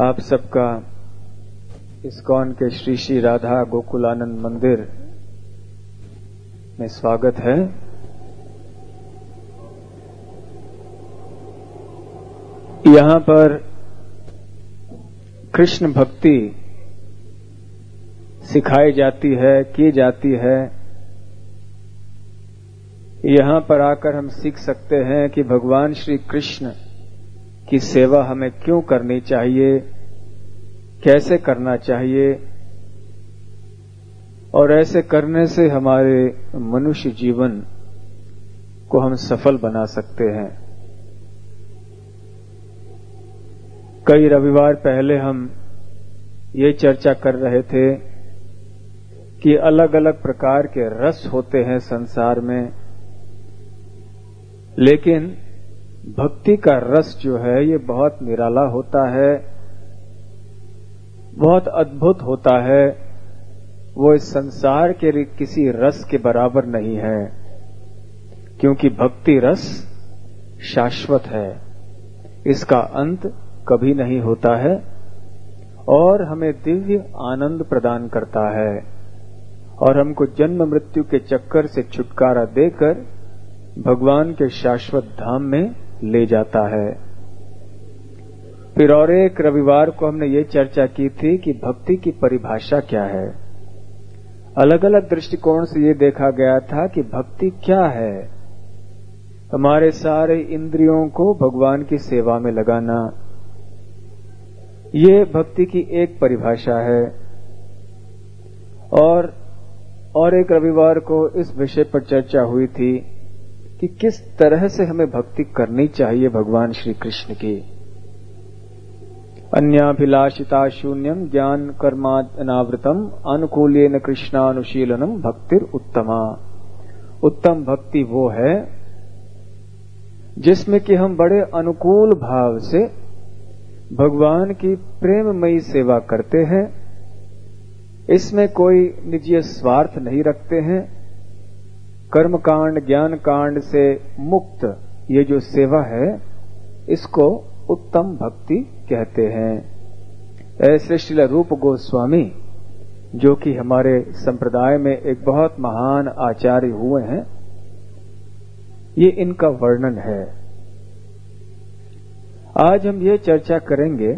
आप सबका इस्कॉन के श्री श्री राधा गोकुलानंद मंदिर में स्वागत है। यहां पर कृष्ण भक्ति सिखाई जाती है, की जाती है। यहां पर आकर हम सीख सकते हैं कि भगवान श्री कृष्ण की सेवा हमें क्यों करनी चाहिए, कैसे करना चाहिए, और ऐसे करने से हमारे मनुष्य जीवन को हम सफल बना सकते हैं। कई रविवार पहले हम ये चर्चा कर रहे थे कि अलग अलग प्रकार के रस होते हैं संसार में, लेकिन भक्ति का रस जो है ये बहुत निराला होता है, बहुत अद्भुत होता है। वो इस संसार के किसी रस के बराबर नहीं है, क्योंकि भक्ति रस शाश्वत है, इसका अंत कभी नहीं होता है और हमें दिव्य आनंद प्रदान करता है और हमको जन्म मृत्यु के चक्कर से छुटकारा देकर भगवान के शाश्वत धाम में ले जाता है। फिर और एक रविवार को हमने ये चर्चा की थी कि भक्ति की परिभाषा क्या है। अलग अलग दृष्टिकोण से ये देखा गया था कि भक्ति क्या है। हमारे सारे इंद्रियों को भगवान की सेवा में लगाना, ये भक्ति की एक परिभाषा है। और एक रविवार को इस विषय पर चर्चा हुई थी कि किस तरह से हमें भक्ति करनी चाहिए भगवान श्री कृष्ण की। अन्याभिलाषिता शून्यम ज्ञान कर्मानावृतम अनुकूलेन कृष्णानुशीलनम भक्तिर उत्तमा। उत्तम भक्ति वो है जिसमें कि हम बड़े अनुकूल भाव से भगवान की प्रेममयी सेवा करते हैं, इसमें कोई निजी स्वार्थ नहीं रखते हैं। कर्म कांड ज्ञान कांड से मुक्त ये जो सेवा है इसको उत्तम भक्ति कहते हैं। ऐसे श्रील रूप गोस्वामी, जो कि हमारे संप्रदाय में एक बहुत महान आचार्य हुए हैं, ये इनका वर्णन है। आज हम ये चर्चा करेंगे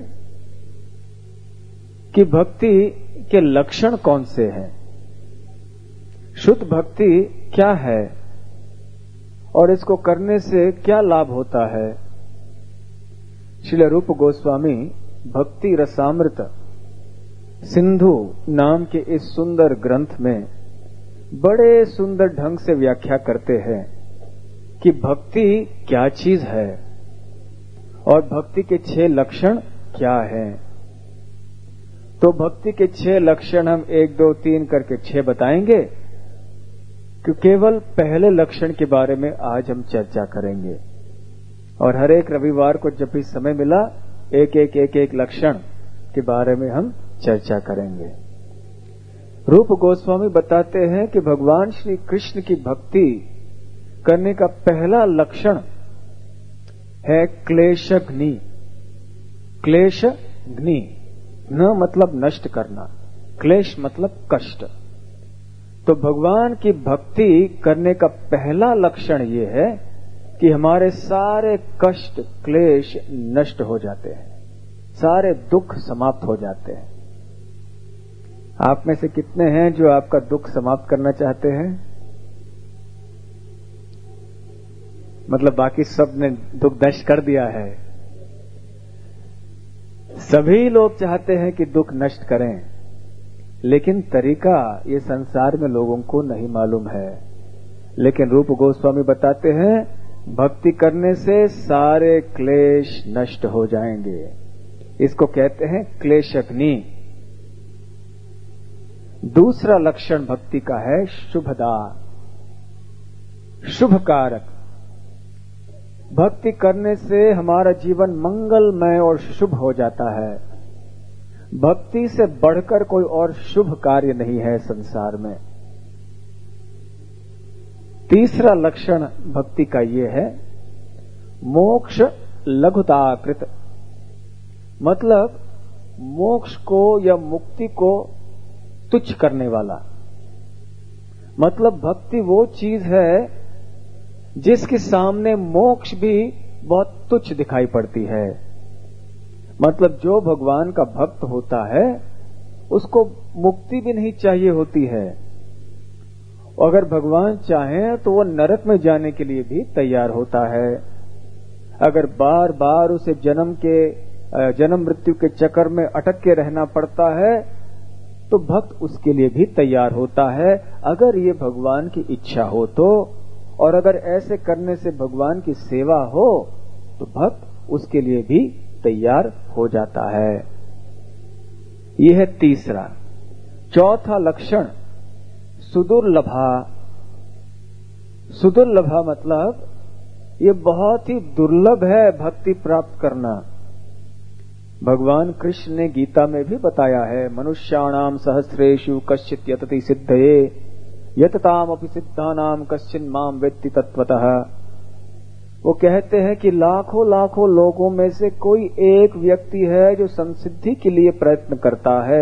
कि भक्ति के लक्षण कौन से हैं, शुद्ध भक्ति क्या है और इसको करने से क्या लाभ होता है। श्रील रूप गोस्वामी भक्ति रसामृत सिंधु नाम के इस सुंदर ग्रंथ में बड़े सुंदर ढंग से व्याख्या करते हैं कि भक्ति क्या चीज है और भक्ति के 6 लक्षण क्या हैं। तो भक्ति के 6 लक्षण हम 1 2 3 करके 6 बताएंगे, कि केवल पहले लक्षण के बारे में आज हम चर्चा करेंगे। और हर एक रविवार को जब भी समय मिला एक लक्षण के बारे में हम चर्चा करेंगे। रूप गोस्वामी बताते हैं कि भगवान श्री कृष्ण की भक्ति करने का पहला लक्षण है क्लेशघ्नि। क्लेशघ्नि न मतलब नष्ट करना, क्लेश मतलब कष्ट। तो भगवान की भक्ति करने का पहला लक्षण ये है कि हमारे सारे कष्ट क्लेश नष्ट हो जाते हैं, सारे दुख समाप्त हो जाते हैं। आप में से कितने हैं जो आपका दुख समाप्त करना चाहते हैं? मतलब बाकी सब ने दुख नष्ट कर दिया है। सभी लोग चाहते हैं कि दुख नष्ट करें, लेकिन तरीका ये संसार में लोगों को नहीं मालूम है। लेकिन रूप गोस्वामी बताते हैं भक्ति करने से सारे क्लेश नष्ट हो जाएंगे। इसको कहते हैं क्लेशघ्नि। दूसरा लक्षण भक्ति का है शुभदा, शुभ कारक। भक्ति करने से हमारा जीवन मंगलमय और शुभ हो जाता है। भक्ति से बढ़कर कोई और शुभ कार्य नहीं है संसार में। तीसरा लक्षण भक्ति का ये है मोक्ष लघुताकृत, मतलब मोक्ष को या मुक्ति को तुच्छ करने वाला। मतलब भक्ति वो चीज है जिसके सामने मोक्ष भी बहुत तुच्छ दिखाई पड़ती है। मतलब जो भगवान का भक्त होता है उसको मुक्ति भी नहीं चाहिए होती है। अगर भगवान चाहें तो वो नरक में जाने के लिए भी तैयार होता है। अगर बार बार उसे जन्म मृत्यु के चक्कर में अटक के रहना पड़ता है तो भक्त उसके लिए भी तैयार होता है, अगर ये भगवान की इच्छा हो तो। और अगर ऐसे करने से भगवान की सेवा हो तो भक्त उसके लिए भी तैयार हो जाता है। यह है तीसरा। चौथा लक्षण सुदुर्लभा। सुदुर्लभा मतलब ये बहुत ही दुर्लभ है भक्ति प्राप्त करना। भगवान कृष्ण ने गीता में भी बताया है, मनुष्याणाम सहस्रेषु कश्चित् यतति सिद्धये यततामपि सिद्धानाम कश्चिन् माम वेत्ति तत्वतः। वो कहते हैं कि लाखों लाखों लोगों में से कोई एक व्यक्ति है जो संसिद्धि के लिए प्रयत्न करता है,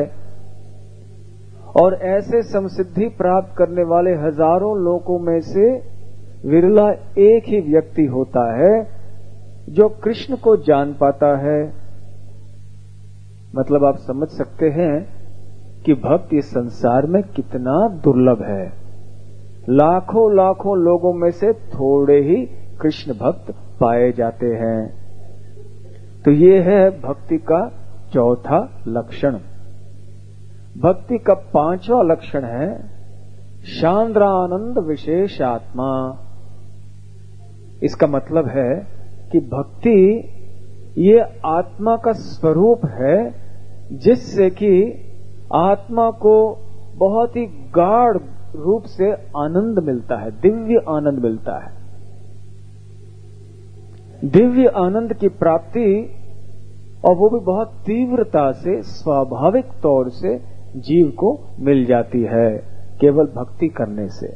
और ऐसे संसिद्धि प्राप्त करने वाले हजारों लोगों में से विरला एक ही व्यक्ति होता है जो कृष्ण को जान पाता है। मतलब आप समझ सकते हैं कि भक्त इस संसार में कितना दुर्लभ है। लाखों लाखों लोगों में से थोड़े ही कृष्ण भक्त पाए जाते हैं। तो ये है भक्ति का चौथा लक्षण। भक्ति का पांचवा लक्षण है शांद्रानंद विशेषात्मा। इसका मतलब है कि भक्ति ये आत्मा का स्वरूप है जिससे कि आत्मा को बहुत ही गाढ़ रूप से आनंद मिलता है, दिव्य आनंद मिलता है। दिव्य आनंद की प्राप्ति, और वो भी बहुत तीव्रता से, स्वाभाविक तौर से जीव को मिल जाती है केवल भक्ति करने से।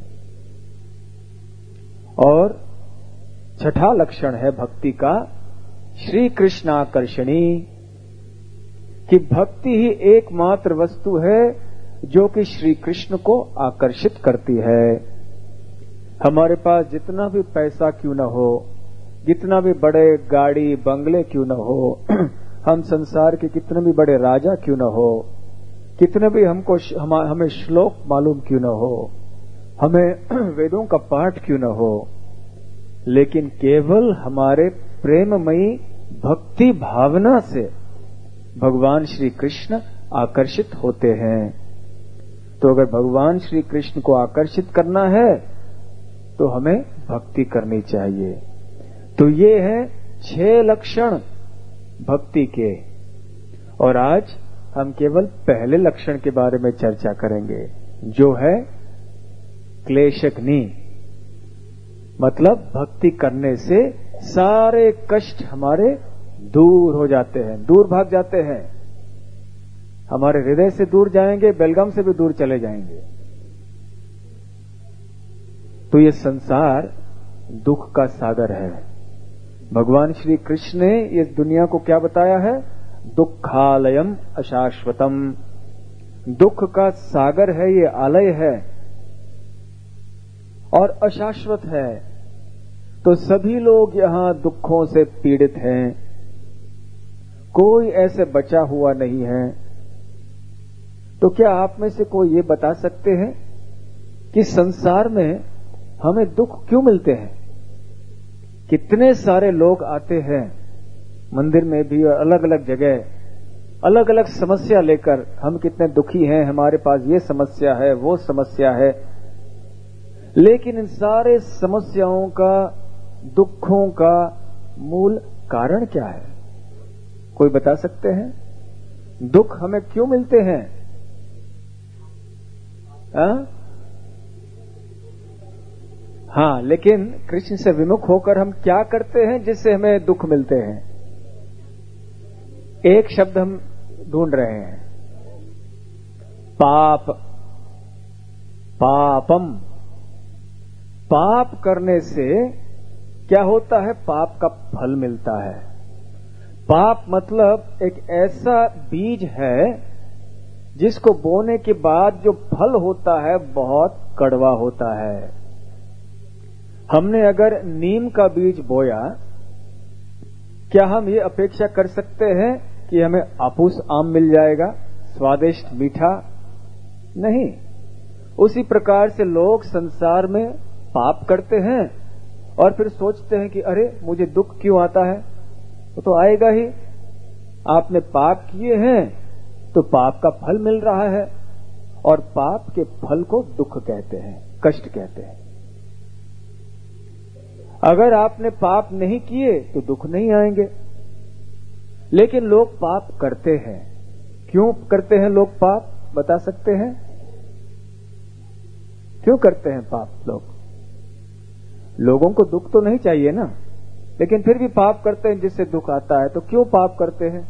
और छठा लक्षण है भक्ति का श्री कृष्ण आकर्षणी, कि भक्ति ही एकमात्र वस्तु है जो कि श्री कृष्ण को आकर्षित करती है। हमारे पास जितना भी पैसा क्यों न हो, जितना भी बड़े गाड़ी बंगले क्यों न हो, हम संसार के कितने भी बड़े राजा क्यों न हो, कितने भी हमें श्लोक मालूम क्यों न हो, हमें वेदों का पाठ क्यों न हो, लेकिन केवल हमारे प्रेममयी भक्ति भावना से भगवान श्री कृष्ण आकर्षित होते हैं। तो अगर भगवान श्री कृष्ण को आकर्षित करना है तो हमें भक्ति करनी चाहिए। तो ये है 6 लक्षण भक्ति के, और आज हम केवल पहले लक्षण के बारे में चर्चा करेंगे जो है क्लेशग्नि। मतलब भक्ति करने से सारे कष्ट हमारे दूर हो जाते हैं, दूर भाग जाते हैं। हमारे हृदय से दूर जाएंगे, बेलगाम से भी दूर चले जाएंगे। तो ये संसार दुख का सागर है। भगवान श्री कृष्ण ने इस दुनिया को क्या बताया है? दुखालयम अशाश्वतम। दुख का सागर है, ये आलय है और अशाश्वत है। तो सभी लोग यहां दुखों से पीड़ित हैं, कोई ऐसे बचा हुआ नहीं है। तो क्या आप में से कोई ये बता सकते हैं कि संसार में हमें दुख क्यों मिलते हैं? कितने सारे लोग आते हैं मंदिर में भी और अलग अलग जगह, अलग अलग समस्या लेकर। हम कितने दुखी हैं, हमारे पास ये समस्या है, वो समस्या है। लेकिन इन सारे समस्याओं का, दुखों का मूल कारण क्या है? कोई बता सकते हैं? दुख हमें क्यों मिलते हैं? हाँ, लेकिन कृष्ण से विमुख होकर हम क्या करते हैं जिससे हमें दुख मिलते हैं? एक शब्द हम ढूंढ रहे हैं, पाप। पापम। पाप करने से क्या होता है? पाप का फल मिलता है। पाप मतलब एक ऐसा बीज है जिसको बोने के बाद जो फल होता है बहुत कड़वा होता है। हमने अगर नीम का बीज बोया, क्या हम ये अपेक्षा कर सकते हैं कि हमें आपूस आम मिल जाएगा, स्वादिष्ट मीठा? नहीं। उसी प्रकार से लोग संसार में पाप करते हैं और फिर सोचते हैं कि अरे मुझे दुख क्यों आता है। वो तो आएगा ही। आपने पाप किए हैं तो पाप का फल मिल रहा है, और पाप के फल को दुख कहते हैं, कष्ट कहते हैं। अगर आपने पाप नहीं किए तो दुख नहीं आएंगे। लेकिन लोग पाप करते हैं। क्यों करते हैं लोग पाप, बता सकते हैं? क्यों करते हैं पाप लोग? लोगों को दुख तो नहीं चाहिए ना, लेकिन फिर भी पाप करते हैं जिससे दुख आता है। तो क्यों पाप करते हैं?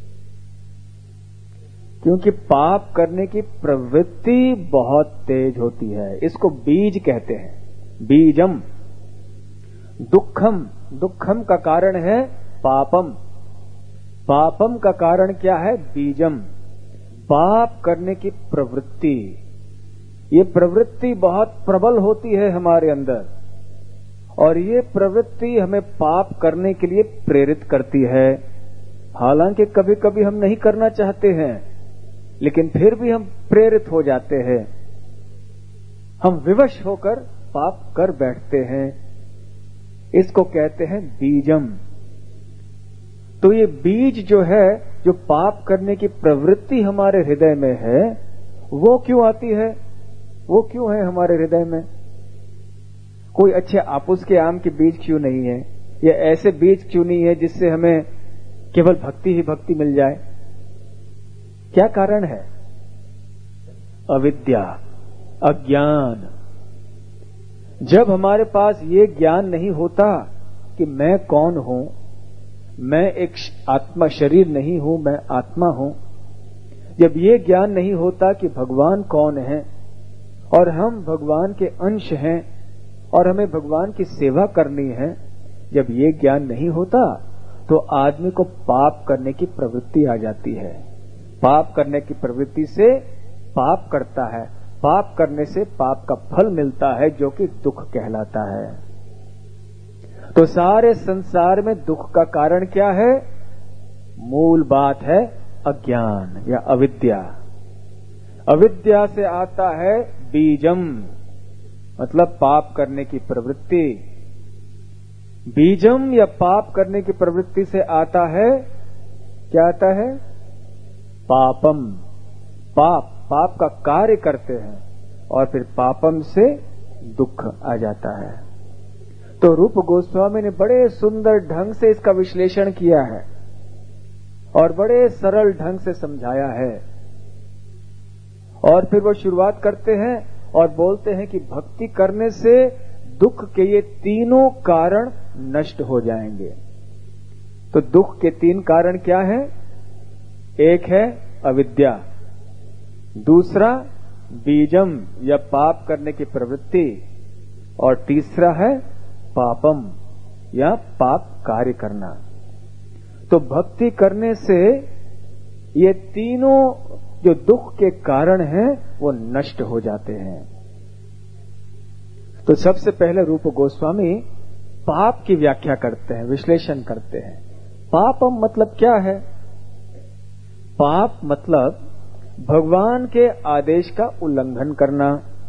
क्योंकि पाप करने की प्रवृत्ति बहुत तेज होती है। इसको बीज कहते हैं, बीजम। दुखम, दुखम का कारण है पापम। पापम का कारण क्या है? बीजम। पाप करने की प्रवृत्ति। ये प्रवृत्ति बहुत प्रबल होती है हमारे अंदर, और ये प्रवृत्ति हमें पाप करने के लिए प्रेरित करती है। हालांकि कभी कभी हम नहीं करना चाहते हैं, लेकिन फिर भी हम प्रेरित हो जाते हैं। हम विवश होकर पाप कर बैठते हैं। इसको कहते हैं बीजम। तो ये बीज जो है, जो पाप करने की प्रवृत्ति हमारे हृदय में है, वो क्यों आती है? वो क्यों है हमारे हृदय में? कोई अच्छे आपूस के आम के बीज क्यों नहीं है, या ऐसे बीज क्यों नहीं है जिससे हमें केवल भक्ति ही भक्ति मिल जाए? क्या कारण है? अविद्या, अज्ञान। जब हमारे पास ये ज्ञान नहीं होता कि मैं कौन हूं, मैं एक आत्मा शरीर नहीं हूं, मैं आत्मा हूं, जब ये ज्ञान नहीं होता कि भगवान कौन है और हम भगवान के अंश हैं और हमें भगवान की सेवा करनी है, जब ये ज्ञान नहीं होता तो आदमी को पाप करने की प्रवृत्ति आ जाती है। पाप करने की प्रवृत्ति से पाप करता है। पाप करने से पाप का फल मिलता है, जो कि दुख कहलाता है। तो सारे संसार में दुख का कारण क्या है? मूल बात है अज्ञान या अविद्या। अविद्या से आता है बीजम, मतलब पाप करने की प्रवृत्ति। बीजम या पाप करने की प्रवृत्ति से आता है, क्या आता है? पापम। पाप, पाप का कार्य करते हैं और फिर पापम से दुख आ जाता है। तो रूप गोस्वामी ने बड़े सुंदर ढंग से इसका विश्लेषण किया है और बड़े सरल ढंग से समझाया है। और फिर वो शुरुआत करते हैं और बोलते हैं कि भक्ति करने से दुख के ये तीनों कारण नष्ट हो जाएंगे। तो दुख के तीन कारण क्या है? एक है अविद्या, दूसरा बीजम या पाप करने की प्रवृत्ति, और तीसरा है पापम या पाप कार्य करना। तो भक्ति करने से ये तीनों जो दुख के कारण हैं वो नष्ट हो जाते हैं। तो सबसे पहले रूप गोस्वामी पाप की व्याख्या करते हैं, विश्लेषण करते हैं। पापम मतलब क्या है? पाप मतलब भगवान के आदेश का उल्लंघन करना,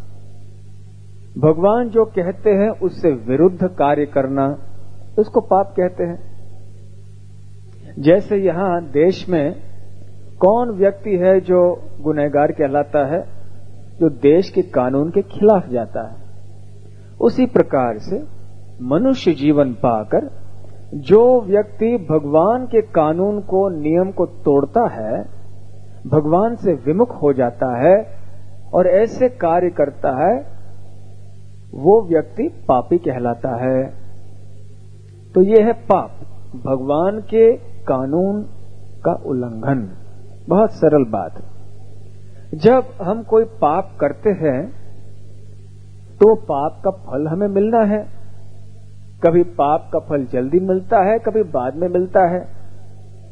भगवान जो कहते हैं उससे विरुद्ध कार्य करना, उसको पाप कहते हैं। जैसे यहां देश में कौन व्यक्ति है जो गुनहगार कहलाता है? जो देश के कानून के खिलाफ जाता है। उसी प्रकार से मनुष्य जीवन पाकर जो व्यक्ति भगवान के कानून को, नियम को तोड़ता है, भगवान से विमुख हो जाता है और ऐसे कार्य करता है, वो व्यक्ति पापी कहलाता है। तो ये है पाप, भगवान के कानून का उल्लंघन। बहुत सरल बात। जब हम कोई पाप करते हैं तो पाप का फल हमें मिलना है। कभी पाप का फल जल्दी मिलता है, कभी बाद में मिलता है।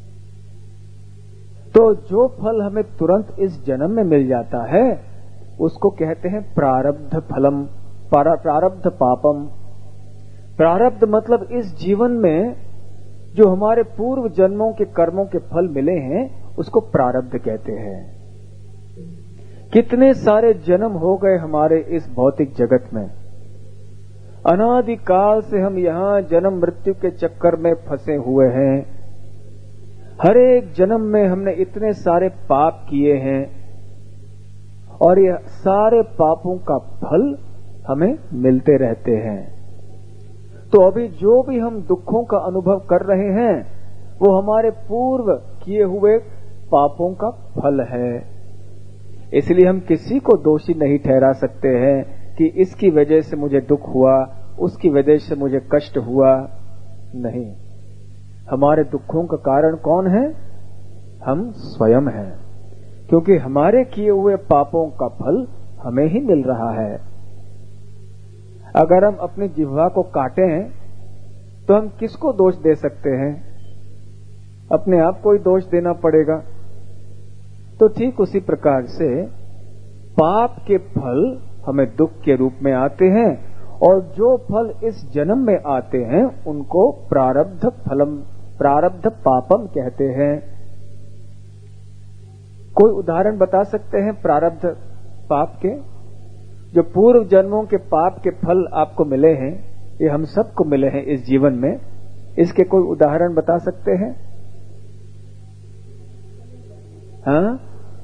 तो जो फल हमें तुरंत इस जन्म में मिल जाता है उसको कहते हैं प्रारब्ध फलम, प्रारब्ध पापम। प्रारब्ध मतलब इस जीवन में जो हमारे पूर्व जन्मों के कर्मों के फल मिले हैं उसको प्रारब्ध कहते हैं। कितने सारे जन्म हो गए हमारे इस भौतिक जगत में, अनादिकाल से हम यहाँ जन्म मृत्यु के चक्कर में फंसे हुए हैं। हर एक जन्म में हमने इतने सारे पाप किए हैं और ये सारे पापों का फल हमें मिलते रहते हैं। तो अभी जो भी हम दुखों का अनुभव कर रहे हैं वो हमारे पूर्व किए हुए पापों का फल है। इसलिए हम किसी को दोषी नहीं ठहरा सकते हैं कि इसकी वजह से मुझे दुख हुआ, उसकी वजह से मुझे कष्ट हुआ। नहीं, हमारे दुखों का कारण कौन है? हम स्वयं हैं, क्योंकि हमारे किए हुए पापों का फल हमें ही मिल रहा है। अगर हम अपनी जिह्वा को काटें तो हम किसको दोष दे सकते हैं? अपने आप को ही दोष देना पड़ेगा। तो ठीक उसी प्रकार से पाप के फल हमें दुख के रूप में आते हैं और जो फल इस जन्म में आते हैं उनको प्रारब्ध फलम, प्रारब्ध पापम कहते हैं। कोई उदाहरण बता सकते हैं प्रारब्ध पाप के? जो पूर्व जन्मों के पाप के फल आपको मिले हैं, ये हम सबको मिले हैं इस जीवन में, इसके कोई उदाहरण बता सकते हैं? हाँ,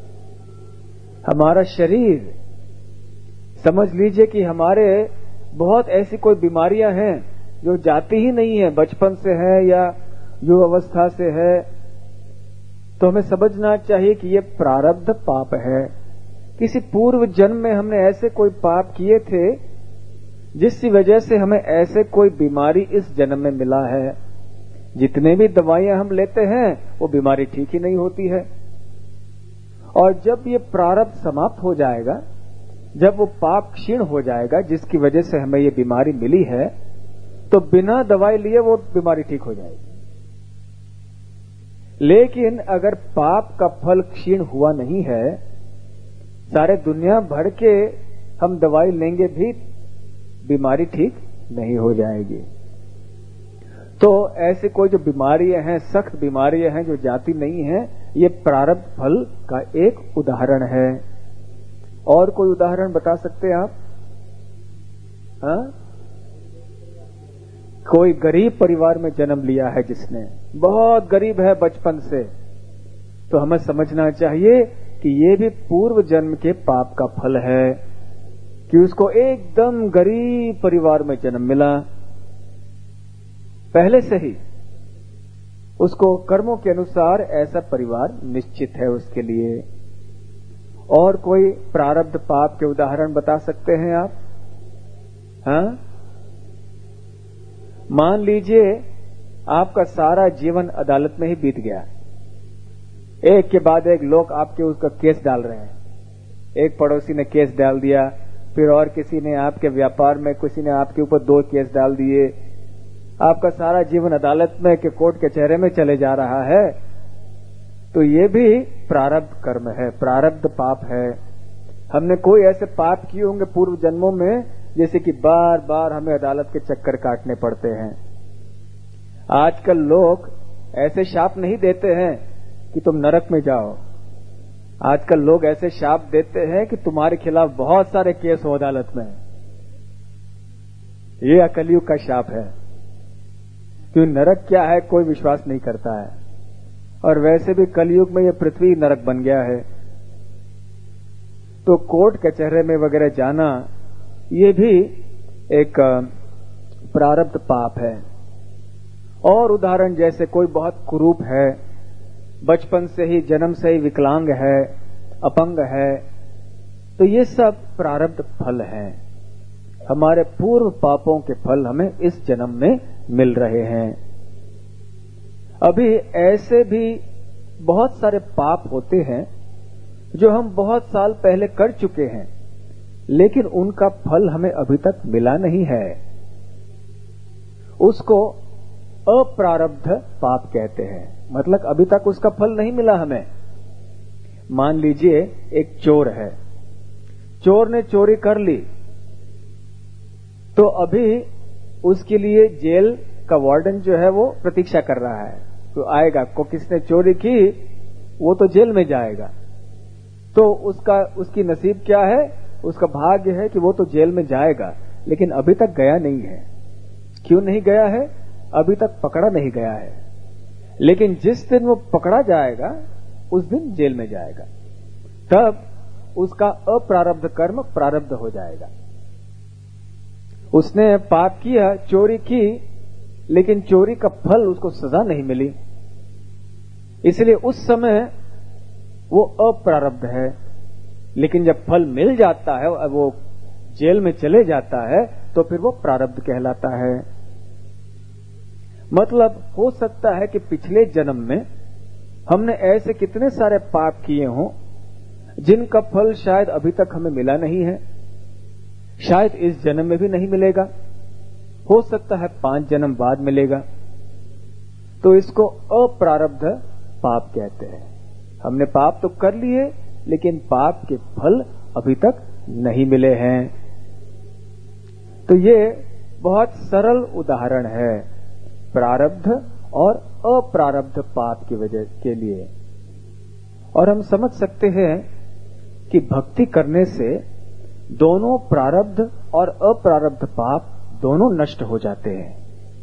हमारा शरीर, समझ लीजिए कि हमारे बहुत ऐसी कोई बीमारियां हैं जो जाती ही नहीं है, बचपन से है या युवा अवस्था से है। तो हमें समझना चाहिए कि ये प्रारब्ध पाप है। किसी पूर्व जन्म में हमने ऐसे कोई पाप किए थे जिसकी वजह से हमें ऐसे कोई बीमारी इस जन्म में मिला है। जितने भी दवाइयां हम लेते हैं वो बीमारी ठीक ही नहीं होती है। और जब ये प्रारब्ध समाप्त हो जाएगा, जब वो पाप क्षीण हो जाएगा जिसकी वजह से हमें ये बीमारी मिली है, तो बिना दवाई लिए वो बीमारी ठीक हो जाएगी। लेकिन अगर पाप का फल क्षीण हुआ नहीं है, सारे दुनिया भर के हम दवाई लेंगे भी बीमारी ठीक नहीं हो जाएगी। तो ऐसे कोई जो बीमारियां हैं, सख्त बीमारियां हैं जो जाती नहीं हैं, ये प्रारब्ध फल का एक उदाहरण है। और कोई उदाहरण बता सकते हैं आप? हाँ? कोई गरीब परिवार में जन्म लिया है जिसने, बहुत गरीब है बचपन से, तो हमें समझना चाहिए कि ये भी पूर्व जन्म के पाप का फल है कि उसको एकदम गरीब परिवार में जन्म मिला। पहले से ही उसको कर्मों के अनुसार ऐसा परिवार निश्चित है उसके लिए। और कोई प्रारब्ध पाप के उदाहरण बता सकते हैं आप? हाँ? मान लीजिए आपका सारा जीवन अदालत में ही बीत गया, एक के बाद एक लोग आपके उसका केस डाल रहे हैं। एक पड़ोसी ने केस डाल दिया, फिर और किसी ने आपके व्यापार में किसी ने आपके ऊपर 2 केस डाल दिए। आपका सारा जीवन अदालत में के कोर्ट कचहरे में चले जा रहा है। तो ये भी प्रारब्ध कर्म है, प्रारब्ध पाप है। हमने कोई ऐसे पाप किए होंगे पूर्व जन्मों में जैसे कि बार बार हमें अदालत के चक्कर काटने पड़ते हैं। आजकल लोग ऐसे शाप नहीं देते हैं कि तुम नरक में जाओ। आजकल लोग ऐसे शाप देते हैं कि तुम्हारे खिलाफ बहुत सारे केस हो अदालत में। ये कलयुग का शाप है। क्यों नरक क्या है कोई विश्वास नहीं करता है, और वैसे भी कलयुग में ये पृथ्वी नरक बन गया है। तो कोर्ट कचहरे में वगैरह जाना ये भी एक प्रारब्ध पाप है। और उदाहरण जैसे कोई बहुत कुरूप है, बचपन से ही जन्म से ही विकलांग है, अपंग है, तो ये सब प्रारब्ध फल हैं। हमारे पूर्व पापों के फल हमें इस जन्म में मिल रहे हैं। अभी ऐसे भी बहुत सारे पाप होते हैं जो हम बहुत साल पहले कर चुके हैं, लेकिन उनका फल हमें अभी तक मिला नहीं है। उसको अप्रारब्ध पाप कहते हैं। मतलब अभी तक उसका फल नहीं मिला हमें, मान लीजिए एक चोर है, चोर ने चोरी कर ली, तो अभी उसके लिए जेल का वार्डन जो है वो प्रतीक्षा कर रहा है, तो आएगा को किसने चोरी की वो तो जेल में जाएगा। तो उसकी नसीब क्या है, उसका भाग्य है कि वो तो जेल में जाएगा, लेकिन अभी तक गया नहीं है। क्यों नहीं गया है? अभी तक पकड़ा नहीं गया है। लेकिन जिस दिन वो पकड़ा जाएगा उस दिन जेल में जाएगा, तब उसका अप्रारब्ध कर्म प्रारब्ध हो जाएगा। उसने पाप किया, चोरी की, लेकिन चोरी का फल उसको सजा नहीं मिली, इसलिए उस समय वो अप्रारब्ध है। लेकिन जब फल मिल जाता है और वो जेल में चले जाता है तो फिर वो प्रारब्ध कहलाता है। मतलब हो सकता है कि पिछले जन्म में हमने ऐसे कितने सारे पाप किए हों जिनका फल शायद अभी तक हमें मिला नहीं है, शायद इस जन्म में भी नहीं मिलेगा, हो सकता है 5 जन्म बाद मिलेगा। तो इसको अप्रारब्ध पाप कहते हैं। हमने पाप तो कर लिए लेकिन पाप के फल अभी तक नहीं मिले हैं। तो ये बहुत सरल उदाहरण है प्रारब्ध और अप्रारब्ध पाप की वजह के लिए। और हम समझ सकते हैं कि भक्ति करने से दोनों प्रारब्ध और अप्रारब्ध पाप दोनों नष्ट हो जाते हैं।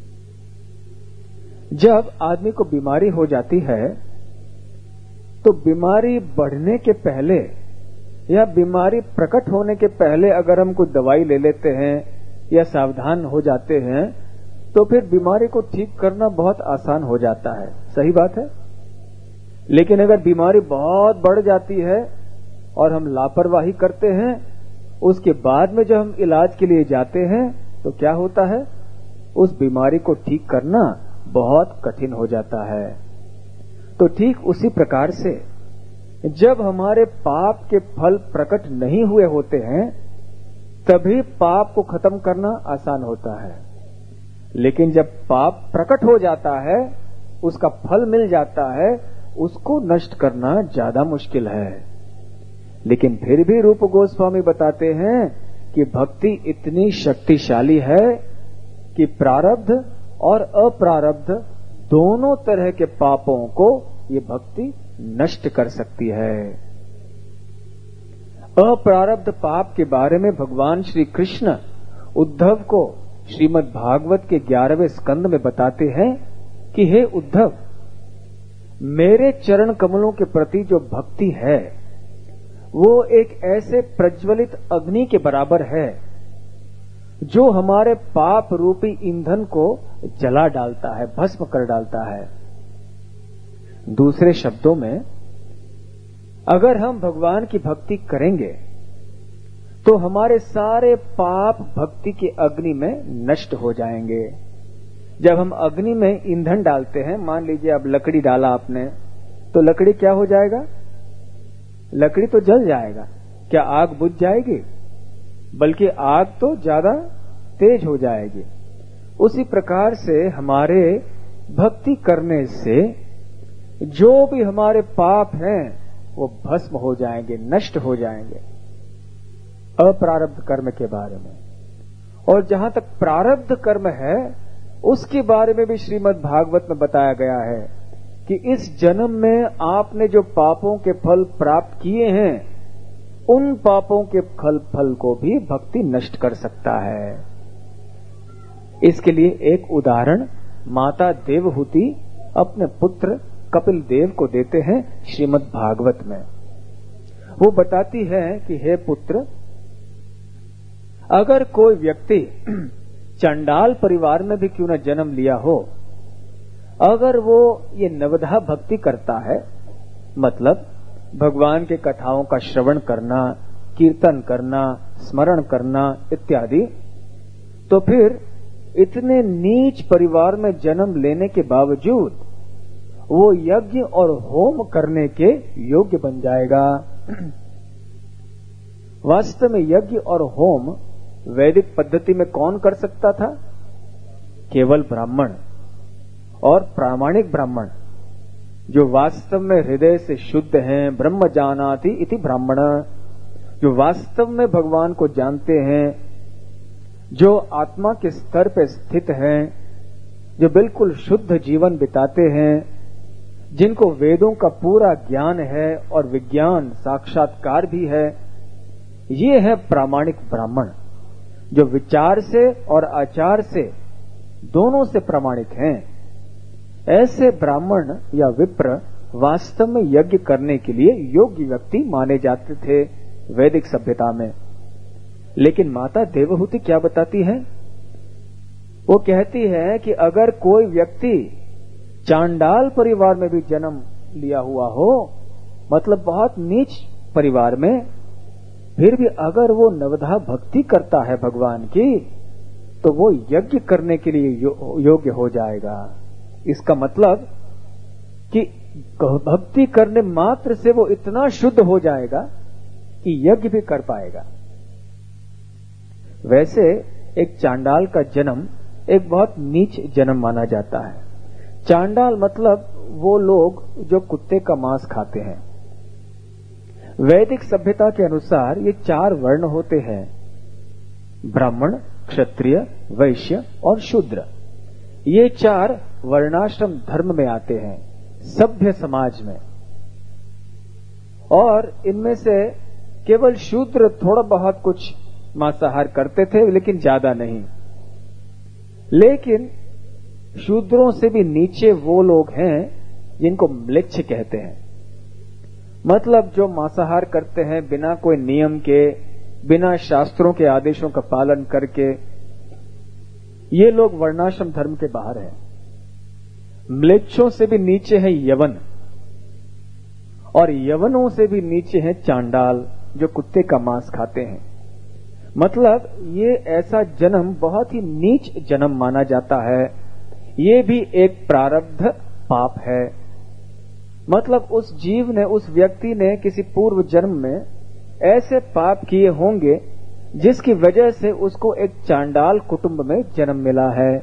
जब आदमी को बीमारी हो जाती है तो बीमारी बढ़ने के पहले या बीमारी प्रकट होने के पहले अगर हम कोई दवाई ले लेते हैं या सावधान हो जाते हैं तो फिर बीमारी को ठीक करना बहुत आसान हो जाता है। सही बात है। लेकिन अगर बीमारी बहुत बढ़ जाती है और हम लापरवाही करते हैं, उसके बाद में जब हम इलाज के लिए जाते हैं तो क्या होता है, उस बीमारी को ठीक करना बहुत कठिन हो जाता है। तो ठीक उसी प्रकार से जब हमारे पाप के फल प्रकट नहीं हुए होते हैं तभी पाप को खत्म करना आसान होता है। लेकिन जब पाप प्रकट हो जाता है, उसका फल मिल जाता है, उसको नष्ट करना ज्यादा मुश्किल है। लेकिन फिर भी रूप गोस्वामी बताते हैं कि भक्ति इतनी शक्तिशाली है कि प्रारब्ध और अप्रारब्ध दोनों तरह के पापों को ये भक्ति नष्ट कर सकती है। अप्रारब्ध पाप के बारे में भगवान श्री कृष्ण उद्धव को श्रीमद् भागवत के 11वें स्कंद में बताते हैं कि हे उद्धव, मेरे चरण कमलों के प्रति जो भक्ति है वो एक ऐसे प्रज्वलित अग्नि के बराबर है जो हमारे पाप रूपी ईंधन को जला डालता है, भस्म कर डालता है। दूसरे शब्दों में, अगर हम भगवान की भक्ति करेंगे तो हमारे सारे पाप भक्ति की अग्नि में नष्ट हो जाएंगे। जब हम अग्नि में ईंधन डालते हैं, मान लीजिए अब लकड़ी डाला आपने, तो लकड़ी क्या हो जाएगा? लकड़ी तो जल जाएगा। क्या आग बुझ जाएगी? बल्कि आग तो ज्यादा तेज हो जाएगी। उसी प्रकार से हमारे भक्ति करने से जो भी हमारे पाप हैं वो भस्म हो जाएंगे, नष्ट हो जाएंगे अप्रारब्ध कर्म के बारे में। और जहां तक प्रारब्ध कर्म है उसके बारे में भी श्रीमद् भागवत में बताया गया है कि इस जन्म में आपने जो पापों के फल प्राप्त किए हैं उन पापों के फल को भी भक्ति नष्ट कर सकता है। इसके लिए एक उदाहरण माता देवहूति अपने पुत्र कपिल देव को देते हैं श्रीमद् भागवत में। वो बताती है कि हे पुत्र, अगर कोई व्यक्ति चंडाल परिवार में भी क्यों न जन्म लिया हो, अगर वो ये नवधा भक्ति करता है, मतलब भगवान के कथाओं का श्रवण करना, कीर्तन करना, स्मरण करना इत्यादि, तो फिर इतने नीच परिवार में जन्म लेने के बावजूद वो यज्ञ और होम करने के योग्य बन जाएगा। वास्तव में यज्ञ और होम वैदिक पद्धति में कौन कर सकता था? केवल ब्राह्मण और प्रामाणिक ब्राह्मण। जो वास्तव में हृदय से शुद्ध हैं, ब्रह्म जानाति इति ब्राह्मण, जो वास्तव में भगवान को जानते हैं, जो आत्मा के स्तर पर स्थित हैं, जो बिल्कुल शुद्ध जीवन बिताते हैं, जिनको वेदों का पूरा ज्ञान है और विज्ञान साक्षात्कार भी है, ये है प्रामाणिक ब्राह्मण, जो विचार से और आचार से दोनों से प्रामाणिक हैं। ऐसे ब्राह्मण या विप्र वास्तव में यज्ञ करने के लिए योग्य व्यक्ति माने जाते थे वैदिक सभ्यता में। लेकिन माता देवहूति क्या बताती है? वो कहती है कि अगर कोई व्यक्ति चांडाल परिवार में भी जन्म लिया हुआ हो, मतलब बहुत नीच परिवार में, फिर भी अगर वो नवधा भक्ति करता है भगवान की, तो वो यज्ञ करने के लिए योग्य हो जाएगा। इसका मतलब कि भक्ति करने मात्र से वो इतना शुद्ध हो जाएगा कि यज्ञ भी कर पाएगा। वैसे एक चांडाल का जन्म एक बहुत नीच जन्म माना जाता है। चांडाल मतलब वो लोग जो कुत्ते का मांस खाते हैं। वैदिक सभ्यता के अनुसार ये 4 वर्ण होते हैं: ब्राह्मण, क्षत्रिय, वैश्य और शूद्र। ये 4 वर्णाश्रम धर्म में आते हैं सभ्य समाज में, और इनमें से केवल शूद्र थोड़ा बहुत कुछ मांसाहार करते थे, लेकिन ज्यादा नहीं। लेकिन शूद्रों से भी नीचे वो लोग हैं जिनको म्लेच्छ कहते हैं, मतलब जो मांसाहार करते हैं बिना कोई नियम के, बिना शास्त्रों के आदेशों का पालन करके। ये लोग वर्णाश्रम धर्म के बाहर हैं। म्लेच्छों से भी नीचे है यवन, और यवनों से भी नीचे है चांडाल, जो कुत्ते का मांस खाते हैं। मतलब ये ऐसा जन्म बहुत ही नीच जन्म माना जाता है। ये भी एक प्रारब्ध पाप है। मतलब उस जीव ने, उस व्यक्ति ने किसी पूर्व जन्म में ऐसे पाप किए होंगे जिसकी वजह से उसको एक चांडाल कुटुंब में जन्म मिला है।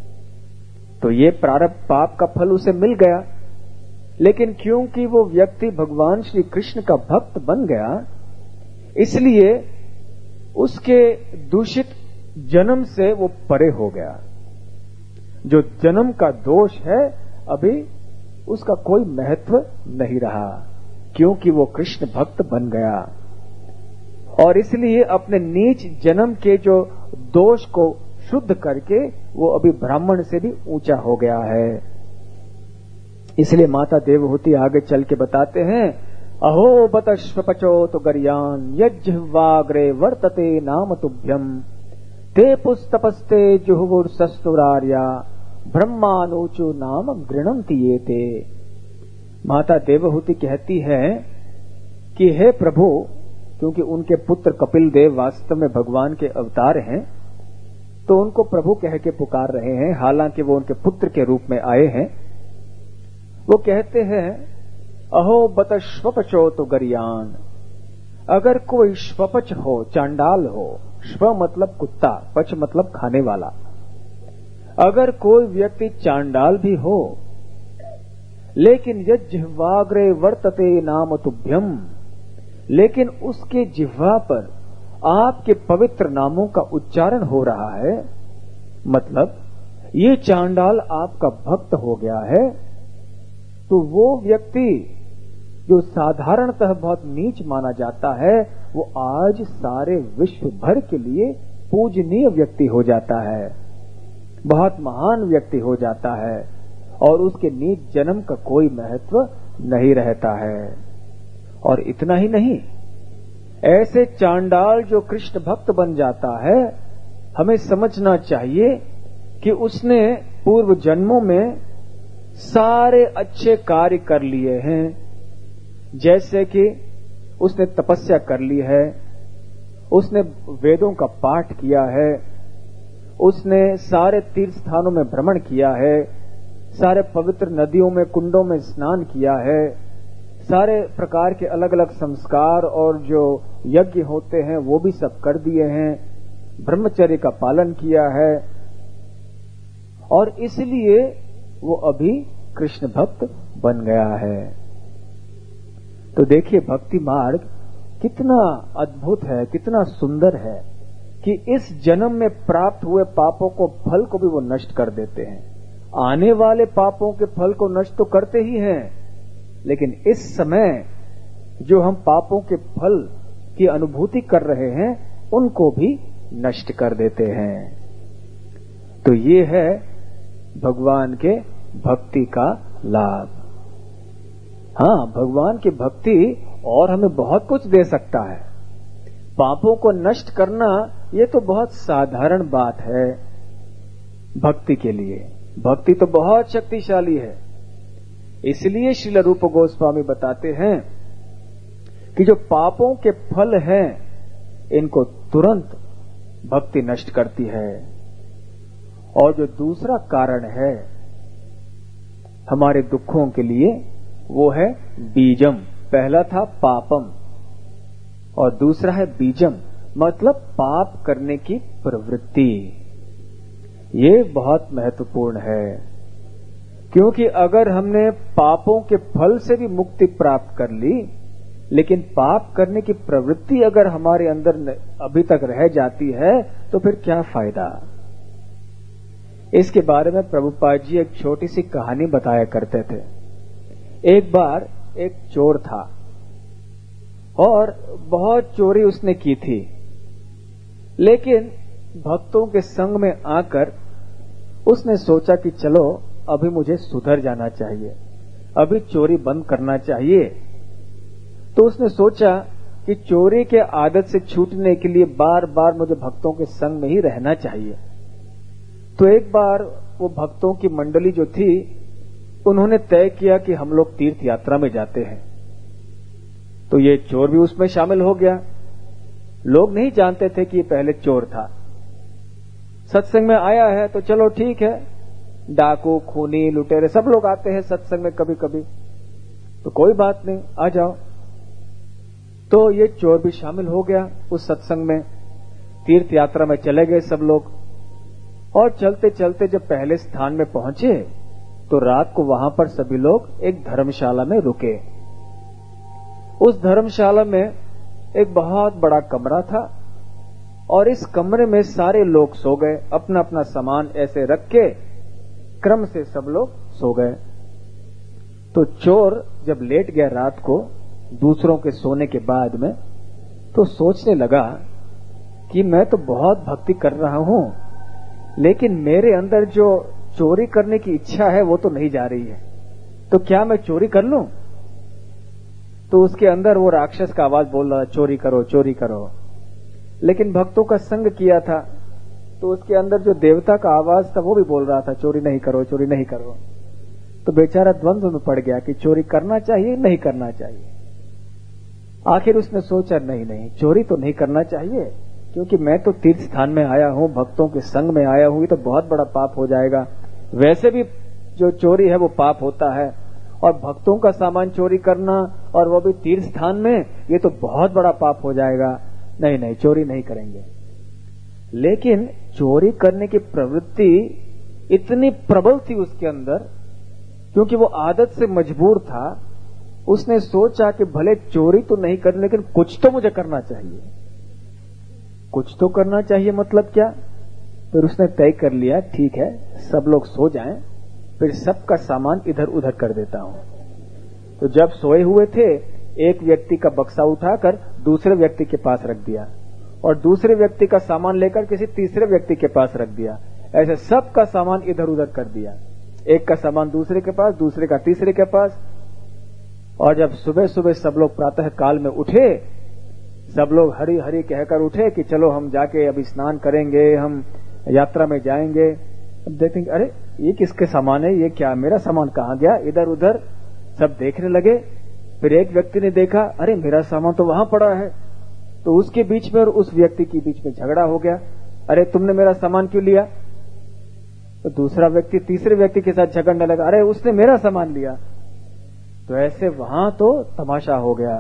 तो ये प्रारब्ध पाप का फल उसे मिल गया। लेकिन क्योंकि वो व्यक्ति भगवान श्री कृष्ण का भक्त बन गया, इसलिए उसके दूषित जन्म से वो परे हो गया। जो जन्म का दोष है अभी उसका कोई महत्व नहीं रहा, क्योंकि वो कृष्ण भक्त बन गया। और इसलिए अपने नीच जन्म के जो दोष को शुद्ध करके वो अभी ब्राह्मण से भी ऊंचा हो गया है। इसलिए माता देवहूति आगे चल के बताते हैं, अहो बत श्वपचो तो गरियान यज्जिह्वाग्रे वर्तते नाम तुभ्यम ते पुस्तपस्ते जुहुवुर्सस्तुरार्या ब्रह्मानूचु नाम गृणंति ये ते। माता देवहूति कहती है कि हे प्रभु, क्योंकि उनके पुत्र कपिल देव वास्तव में भगवान के अवतार हैं, तो उनको प्रभु कह के पुकार रहे हैं, हालांकि वो उनके पुत्र के रूप में आए हैं। वो कहते हैं, अहो बत श्वपचो तो गरियान, अगर कोई श्वपच हो, चांडाल हो, श्व मतलब कुत्ता, पच मतलब खाने वाला, अगर कोई व्यक्ति चांडाल भी हो, लेकिन यज्जिह्वाग्रे वर्तते नाम तुभ्यम, लेकिन उसके जिह्वा पर आपके पवित्र नामों का उच्चारण हो रहा है, मतलब ये चांडाल आपका भक्त हो गया है, तो वो व्यक्ति जो साधारणतः बहुत नीच माना जाता है, वो आज सारे विश्व भर के लिए पूजनीय व्यक्ति हो जाता है, बहुत महान व्यक्ति हो जाता है, और उसके नीच जन्म का कोई महत्व नहीं रहता है। और इतना ही नहीं, ऐसे चांडाल जो कृष्ण भक्त बन जाता है, हमें समझना चाहिए कि उसने पूर्व जन्मों में सारे अच्छे कार्य कर लिए हैं। जैसे कि उसने तपस्या कर ली है, उसने वेदों का पाठ किया है, उसने सारे तीर्थ स्थानों में भ्रमण किया है, सारे पवित्र नदियों में, कुंडों में स्नान किया है, सारे प्रकार के अलग अलग संस्कार और जो यज्ञ होते हैं वो भी सब कर दिए हैं, ब्रह्मचर्य का पालन किया है, और इसलिए वो अभी कृष्ण भक्त बन गया है। तो देखिए भक्ति मार्ग कितना अद्भुत है, कितना सुंदर है कि इस जन्म में प्राप्त हुए पापों को, फल को भी वो नष्ट कर देते हैं। आने वाले पापों के फल को नष्ट तो करते ही हैं, लेकिन इस समय जो हम पापों के फल की अनुभूति कर रहे हैं उनको भी नष्ट कर देते हैं। तो ये है भगवान के भक्ति का लाभ। हाँ, भगवान की भक्ति और हमें बहुत कुछ दे सकता है। पापों को नष्ट करना ये तो बहुत साधारण बात है भक्ति के लिए। भक्ति तो बहुत शक्तिशाली है। इसलिए श्रील रूप गोस्वामी बताते हैं कि जो पापों के फल हैं इनको तुरंत भक्ति नष्ट करती है। और जो दूसरा कारण है हमारे दुखों के लिए वो है बीजम। पहला था पापम और दूसरा है बीजम, मतलब पाप करने की प्रवृत्ति। ये बहुत महत्वपूर्ण है, क्योंकि अगर हमने पापों के फल से भी मुक्ति प्राप्त कर ली, लेकिन पाप करने की प्रवृत्ति अगर हमारे अंदर अभी तक रह जाती है तो फिर क्या फायदा। इसके बारे में प्रभुपाद जी एक छोटी सी कहानी बताया करते थे। एक बार एक चोर था और बहुत चोरी उसने की थी, लेकिन भक्तों के संग में आकर उसने सोचा कि चलो अभी मुझे सुधर जाना चाहिए, अभी चोरी बंद करना चाहिए। तो उसने सोचा कि चोरी के आदत से छूटने के लिए बार बार मुझे भक्तों के संग में ही रहना चाहिए। तो एक बार वो भक्तों की मंडली जो थी उन्होंने तय किया कि हम लोग तीर्थ यात्रा में जाते हैं। तो ये चोर भी उसमें शामिल हो गया। लोग नहीं जानते थे कि ये पहले चोर था। सत्संग में आया है तो चलो ठीक है, डाकू, खूनी, लुटेरे सब लोग आते हैं सत्संग में कभी कभी, तो कोई बात नहीं, आ जाओ। तो ये चोर भी शामिल हो गया उस सत्संग में। तीर्थ यात्रा में चले गए सब लोग, और चलते चलते जब पहले स्थान में पहुंचे तो रात को वहां पर सभी लोग एक धर्मशाला में रुके। उस धर्मशाला में एक बहुत बड़ा कमरा था और इस कमरे में सारे लोग सो गए, अपना अपना सामान ऐसे रख के क्रम से सब लोग सो गए। तो चोर जब लेट गया रात को दूसरों के सोने के बाद में, तो सोचने लगा कि मैं तो बहुत भक्ति कर रहा हूं, लेकिन मेरे अंदर जो चोरी करने की इच्छा है वो तो नहीं जा रही है, तो क्या मैं चोरी कर लूं। तो उसके अंदर वो राक्षस का आवाज बोल रहा, चोरी करो चोरी करो। लेकिन भक्तों का संग किया था तो उसके अंदर जो देवता का आवाज था वो भी बोल रहा था, चोरी नहीं करो चोरी नहीं करो। तो बेचारा द्वंद्व में पड़ गया कि चोरी करना चाहिए नहीं करना चाहिए। आखिर उसने सोचा नहीं, चोरी तो नहीं करना चाहिए, क्योंकि मैं तो तीर्थ स्थान में आया हूं, भक्तों के संग में आया हूं, ये तो बहुत बड़ा पाप हो जाएगा। वैसे भी जो चोरी है वो पाप होता है, और भक्तों का सामान चोरी करना और वो भी तीर्थ स्थान में, ये तो बहुत बड़ा पाप हो जाएगा। नहीं, चोरी नहीं करेंगे। लेकिन चोरी करने की प्रवृत्ति इतनी प्रबल थी उसके अंदर, क्योंकि वो आदत से मजबूर था। उसने सोचा कि भले चोरी तो नहीं करनी, लेकिन कुछ तो मुझे करना चाहिए। कुछ तो करना चाहिए मतलब क्या? फिर उसने तय कर लिया, ठीक है सब लोग सो जाएं, फिर सबका सामान इधर उधर कर देता हूं। तो जब सोए हुए थे, एक व्यक्ति का बक्सा उठाकर दूसरे व्यक्ति के पास रख दिया, और दूसरे व्यक्ति का सामान लेकर किसी तीसरे व्यक्ति के पास रख दिया। ऐसे सबका सामान इधर उधर कर दिया, एक का सामान दूसरे के पास, दूसरे का तीसरे के पास। और जब सुबह सुबह सब लोग प्रातः काल में उठे, सब लोग हरि हरि कहकर उठे कि चलो हम जाके अभी स्नान करेंगे, हम यात्रा में जाएंगे। अब देखेंगे अरे ये किसके सामान है, ये क्या मेरा सामान कहाँ गया, इधर उधर सब देखने लगे। फिर एक व्यक्ति ने देखा, अरे मेरा सामान तो वहां पड़ा है। तो उसके बीच में और उस व्यक्ति के बीच में झगड़ा हो गया, अरे तुमने मेरा सामान क्यों लिया। तो दूसरा व्यक्ति तीसरे व्यक्ति के साथ झगड़ने लगा, अरे उसने मेरा सामान लिया। तो ऐसे वहां तो तमाशा हो गया,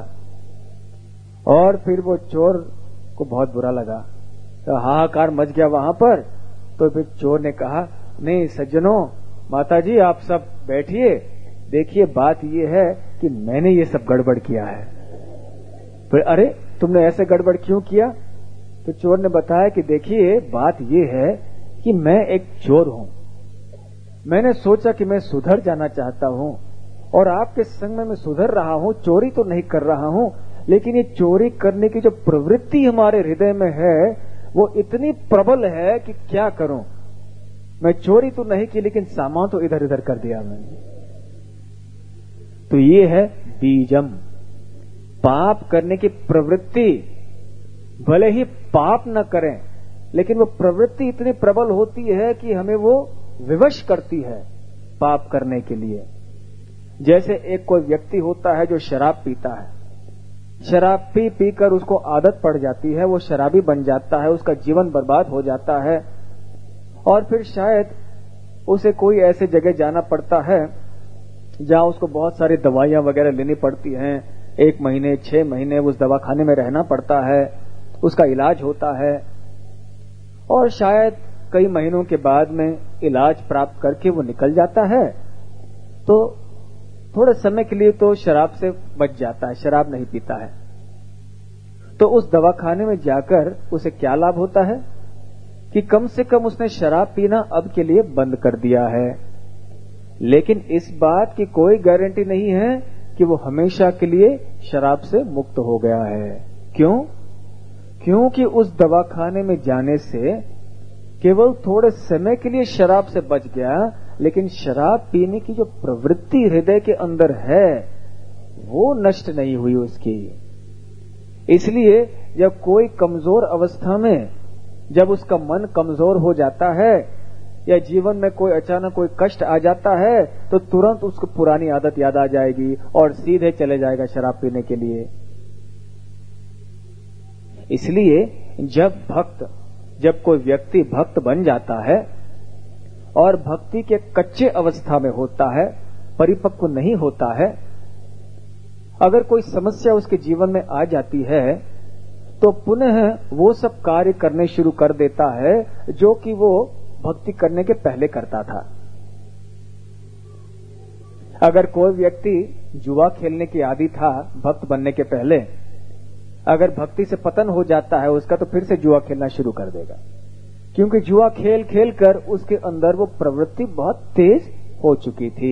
और फिर वो चोर को बहुत बुरा लगा, तो हाहाकार मच गया वहां पर। तो फिर चोर ने कहा, नहीं सज्जनों, माताजी आप सब बैठिए, देखिए बात ये है कि मैंने ये सब गड़बड़ किया है। फिर अरे तुमने ऐसे गड़बड़ क्यों किया? तो चोर ने बताया कि देखिए बात ये है कि मैं एक चोर हूं, मैंने सोचा कि मैं सुधर जाना चाहता हूं और आपके संग में मैं सुधर रहा हूं, चोरी तो नहीं कर रहा हूं, लेकिन ये चोरी करने की जो प्रवृत्ति हमारे हृदय में है वो इतनी प्रबल है कि क्या करूं। मैं चोरी तो नहीं की लेकिन सामान तो इधर उधर कर दिया मैंने। तो ये है बीजम, पाप करने की प्रवृत्ति। भले ही पाप न करें लेकिन वो प्रवृत्ति इतनी प्रबल होती है कि हमें वो विवश करती है पाप करने के लिए। जैसे एक कोई व्यक्ति होता है जो शराब पीता है, शराब पी पी कर उसको आदत पड़ जाती है, वो शराबी बन जाता है, उसका जीवन बर्बाद हो जाता है और फिर शायद उसे कोई ऐसे जगह जाना पड़ता है जहां उसको बहुत सारी दवाइयां वगैरह लेनी पड़ती हैं। 1 महीने 6 महीने उस दवाखाने में रहना पड़ता है, उसका इलाज होता है और शायद कई महीनों के बाद में इलाज प्राप्त करके वो निकल जाता है तो थोड़े समय के लिए तो शराब से बच जाता है, शराब नहीं पीता है। तो उस दवाखाने में जाकर उसे क्या लाभ होता है कि कम से कम उसने शराब पीना अब के लिए बंद कर दिया है। लेकिन इस बात की कोई गारंटी नहीं है कि वो हमेशा के लिए शराब से मुक्त हो गया है। क्यों? क्योंकि उस दवाखाने में जाने से केवल थोड़े समय के लिए शराब से बच गया, लेकिन शराब पीने की जो प्रवृत्ति हृदय के अंदर है वो नष्ट नहीं हुई उसकी। इसलिए जब कोई कमजोर अवस्था में, जब उसका मन कमजोर हो जाता है या जीवन में कोई अचानक कोई कष्ट आ जाता है तो तुरंत उसको पुरानी आदत याद आ जाएगी और सीधे चले जाएगा शराब पीने के लिए। इसलिए जब कोई व्यक्ति भक्त बन जाता है और भक्ति के कच्चे अवस्था में होता है, परिपक्व नहीं होता है, अगर कोई समस्या उसके जीवन में आ जाती है तो पुनः वो सब कार्य करने शुरू कर देता है जो कि वो भक्ति करने के पहले करता था। अगर कोई व्यक्ति जुआ खेलने की आदी था भक्त बनने के पहले, अगर भक्ति से पतन हो जाता है उसका तो फिर से जुआ खेलना शुरू कर देगा, क्योंकि जुआ खेल खेल कर उसके अंदर वो प्रवृत्ति बहुत तेज हो चुकी थी।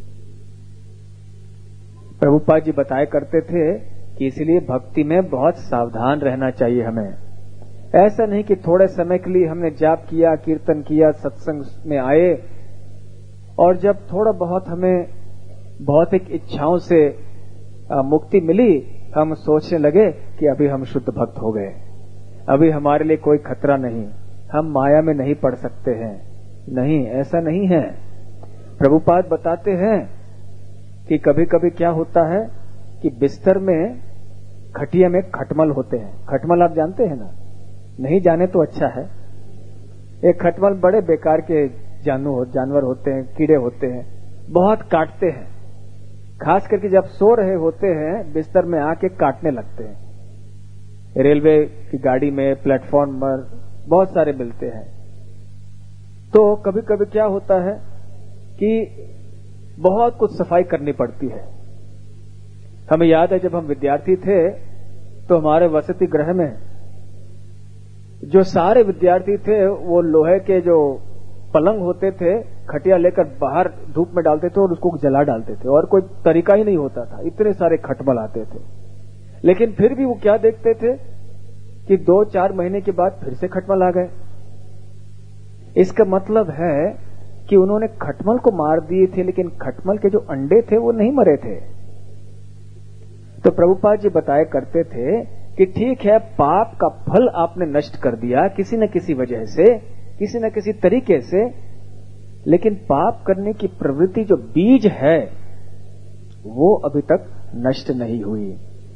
प्रभुपाद जी बताया करते थे कि इसलिए भक्ति में बहुत सावधान रहना चाहिए हमें। ऐसा नहीं कि थोड़े समय के लिए हमने जाप किया, कीर्तन किया, सत्संग में आए और जब थोड़ा बहुत हमें भौतिक इच्छाओं से मुक्ति मिली हम सोचने लगे कि अभी हम शुद्ध भक्त हो गए, अभी हमारे लिए कोई खतरा नहीं, हम माया में नहीं पड़ सकते हैं। नहीं, ऐसा नहीं है। प्रभुपाद बताते हैं कि कभी कभी क्या होता है कि बिस्तर में खटिया में खटमल होते हैं। खटमल आप जानते हैं ना? नहीं जाने तो अच्छा है। एक खटमल बड़े बेकार के जानवर होते हैं, कीड़े होते हैं, बहुत काटते हैं। खास करके जब सो रहे होते हैं बिस्तर में आके काटने लगते हैं। रेलवे की गाड़ी में, प्लेटफॉर्म पर बहुत सारे मिलते हैं। तो कभी कभी क्या होता है कि बहुत कुछ सफाई करनी पड़ती है। हमें याद है जब हम विद्यार्थी थे तो हमारे वसति गृह में जो सारे विद्यार्थी थे वो लोहे के जो पलंग होते थे खटिया लेकर बाहर धूप में डालते थे और उसको जला डालते थे और कोई तरीका ही नहीं होता था, इतने सारे खटमल आते थे। लेकिन फिर भी वो क्या देखते थे कि 2-4 महीने के बाद फिर से खटमल आ गए। इसका मतलब है कि उन्होंने खटमल को मार दिए थे लेकिन खटमल के जो अंडे थे वो नहीं मरे थे। तो प्रभुपाद जी बताया करते थे कि ठीक है, पाप का फल आपने नष्ट कर दिया किसी न किसी वजह से, किसी न किसी तरीके से, लेकिन पाप करने की प्रवृत्ति जो बीज है वो अभी तक नष्ट नहीं हुई।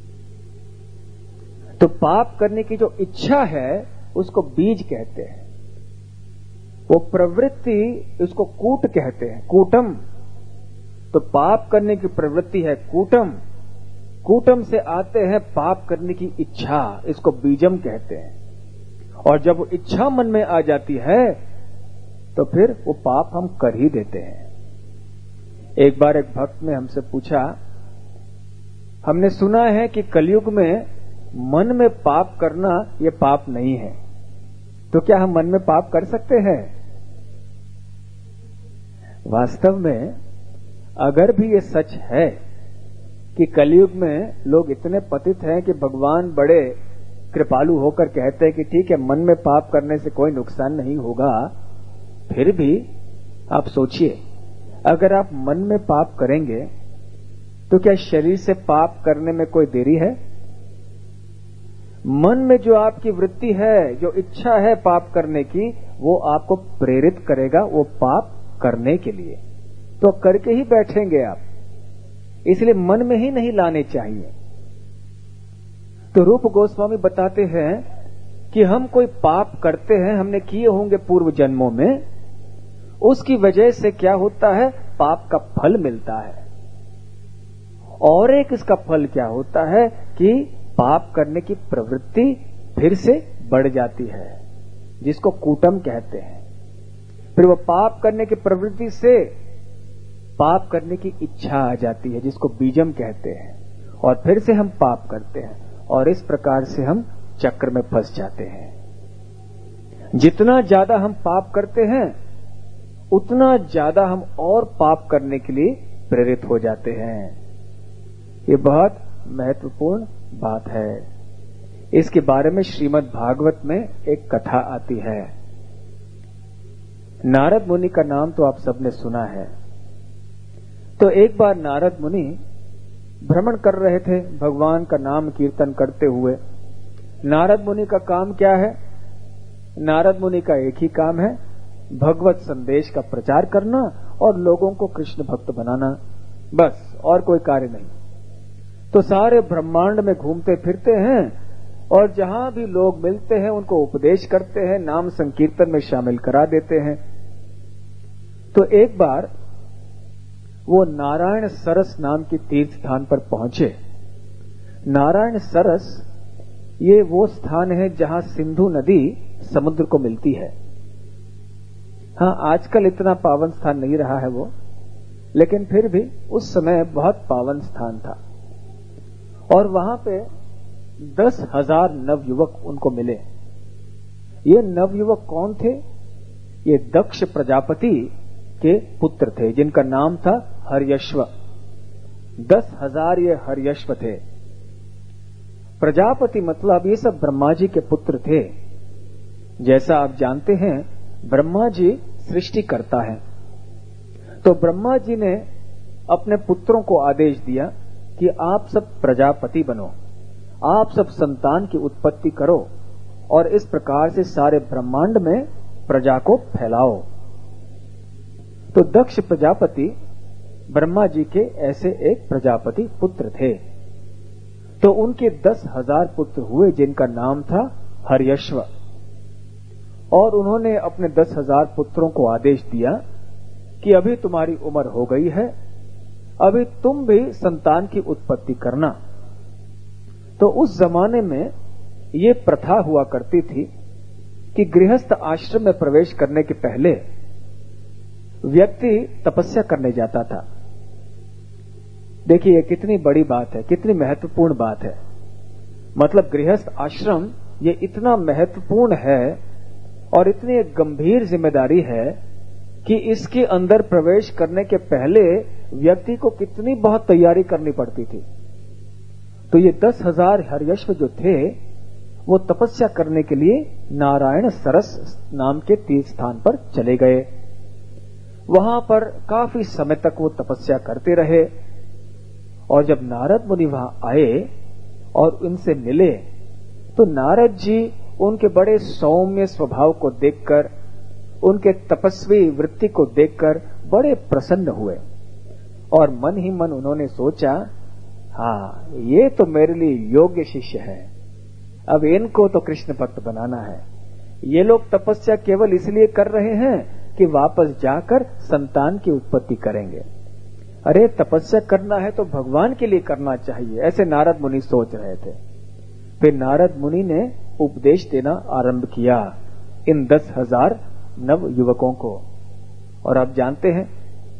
तो पाप करने की जो इच्छा है उसको बीज कहते हैं, वो प्रवृत्ति उसको कूट कहते हैं, कूटम। तो पाप करने की प्रवृत्ति है कूटम, कूटम से आते हैं पाप करने की इच्छा, इसको बीजम कहते हैं। और जब वो इच्छा मन में आ जाती है तो फिर वो पाप हम कर ही देते हैं। एक बार एक भक्त ने हमसे पूछा, हमने सुना है कि कलयुग में मन में पाप करना ये पाप नहीं है, तो क्या हम मन में पाप कर सकते हैं? वास्तव में अगर भी ये सच है कि कलयुग में लोग इतने पतित हैं कि भगवान बड़े कृपालु होकर कहते हैं कि ठीक है, मन में पाप करने से कोई नुकसान नहीं होगा, फिर भी आप सोचिए, अगर आप मन में पाप करेंगे तो क्या शरीर से पाप करने में कोई देरी है? मन में जो आपकी वृत्ति है, जो इच्छा है पाप करने की, वो आपको प्रेरित करेगा वो पाप करने के लिए, तो करके ही बैठेंगे आप। इसलिए मन में ही नहीं लाने चाहिए। तो रूप गोस्वामी बताते हैं कि हम कोई पाप करते हैं, हमने किए होंगे पूर्व जन्मों में, उसकी वजह से क्या होता है, पाप का फल मिलता है। और एक इसका फल क्या होता है कि पाप करने की प्रवृत्ति फिर से बढ़ जाती है, जिसको कूटम कहते हैं। फिर वो पाप करने की प्रवृत्ति से पाप करने की इच्छा आ जाती है, जिसको बीजम कहते हैं, और फिर से हम पाप करते हैं, और इस प्रकार से हम चक्र में फंस जाते हैं। जितना ज्यादा हम पाप करते हैं उतना ज्यादा हम और पाप करने के लिए प्रेरित हो जाते हैं। ये बहुत महत्वपूर्ण बात है। इसके बारे में श्रीमद् भागवत में एक कथा आती है। नारद मुनि का नाम तो आप सबने सुना है। तो एक बार नारद मुनि भ्रमण कर रहे थे भगवान का नाम कीर्तन करते हुए। नारद मुनि का काम क्या है? नारद मुनि का एक ही काम है, भगवत संदेश का प्रचार करना और लोगों को कृष्ण भक्त बनाना, बस, और कोई कार्य नहीं। तो सारे ब्रह्मांड में घूमते फिरते हैं और जहां भी लोग मिलते हैं उनको उपदेश करते हैं, नाम संकीर्तन में शामिल करा देते हैं। तो एक बार वो नारायण सरस नाम के तीर्थ स्थान पर पहुंचे। नारायण सरस ये वो स्थान है जहां सिंधु नदी समुद्र को मिलती है। हाँ, आजकल इतना पावन स्थान नहीं रहा है वो, लेकिन फिर भी उस समय बहुत पावन स्थान था। और वहां पे 10,000 नवयुवक उनको मिले। ये नवयुवक कौन थे? ये दक्ष प्रजापति के पुत्र थे, जिनका नाम था हर्यश्व। 10,000 ये हर्यश्व थे। प्रजापति मतलब ये सब ब्रह्मा जी के पुत्र थे। जैसा आप जानते हैं, ब्रह्मा जी सृष्टि करता है। तो ब्रह्मा जी ने अपने पुत्रों को आदेश दिया कि आप सब प्रजापति बनो, आप सब संतान की उत्पत्ति करो और इस प्रकार से सारे ब्रह्मांड में प्रजा को फैलाओ। तो दक्ष प्रजापति ब्रह्मा जी के ऐसे एक प्रजापति पुत्र थे। तो उनके 10,000 पुत्र हुए, जिनका नाम था हर्यश्व। और उन्होंने अपने 10,000 पुत्रों को आदेश दिया कि अभी तुम्हारी उम्र हो गई है, अभी तुम भी संतान की उत्पत्ति करना। तो उस जमाने में ये प्रथा हुआ करती थी कि गृहस्थ आश्रम में प्रवेश करने के पहले व्यक्ति तपस्या करने जाता था। देखिए, कितनी बड़ी बात है, कितनी महत्वपूर्ण बात है। मतलब गृहस्थ आश्रम ये इतना महत्वपूर्ण है और इतनी एक गंभीर जिम्मेदारी है कि इसके अंदर प्रवेश करने के पहले व्यक्ति को कितनी बहुत तैयारी करनी पड़ती थी। तो ये 10,000 हर्यश्व जो थे वो तपस्या करने के लिए नारायण सरस नाम के तीर्थ स्थान पर चले गए। वहां पर काफी समय तक वो तपस्या करते रहे। और जब नारद मुनि वहां आए और उनसे मिले तो नारद जी उनके बड़े सौम्य स्वभाव को देखकर, उनके तपस्वी वृत्ति को देखकर बड़े प्रसन्न हुए। और मन ही मन उन्होंने सोचा, हाँ, ये तो मेरे लिए योग्य शिष्य है, अब इनको तो कृष्ण भक्त बनाना है। ये लोग तपस्या केवल इसलिए कर रहे हैं कि वापस जाकर संतान की उत्पत्ति करेंगे। अरे, तपस्या करना है तो भगवान के लिए करना चाहिए, ऐसे नारद मुनि सोच रहे थे। फिर नारद मुनि ने उपदेश देना आरंभ किया इन 10,000 नव युवकों को। और आप जानते हैं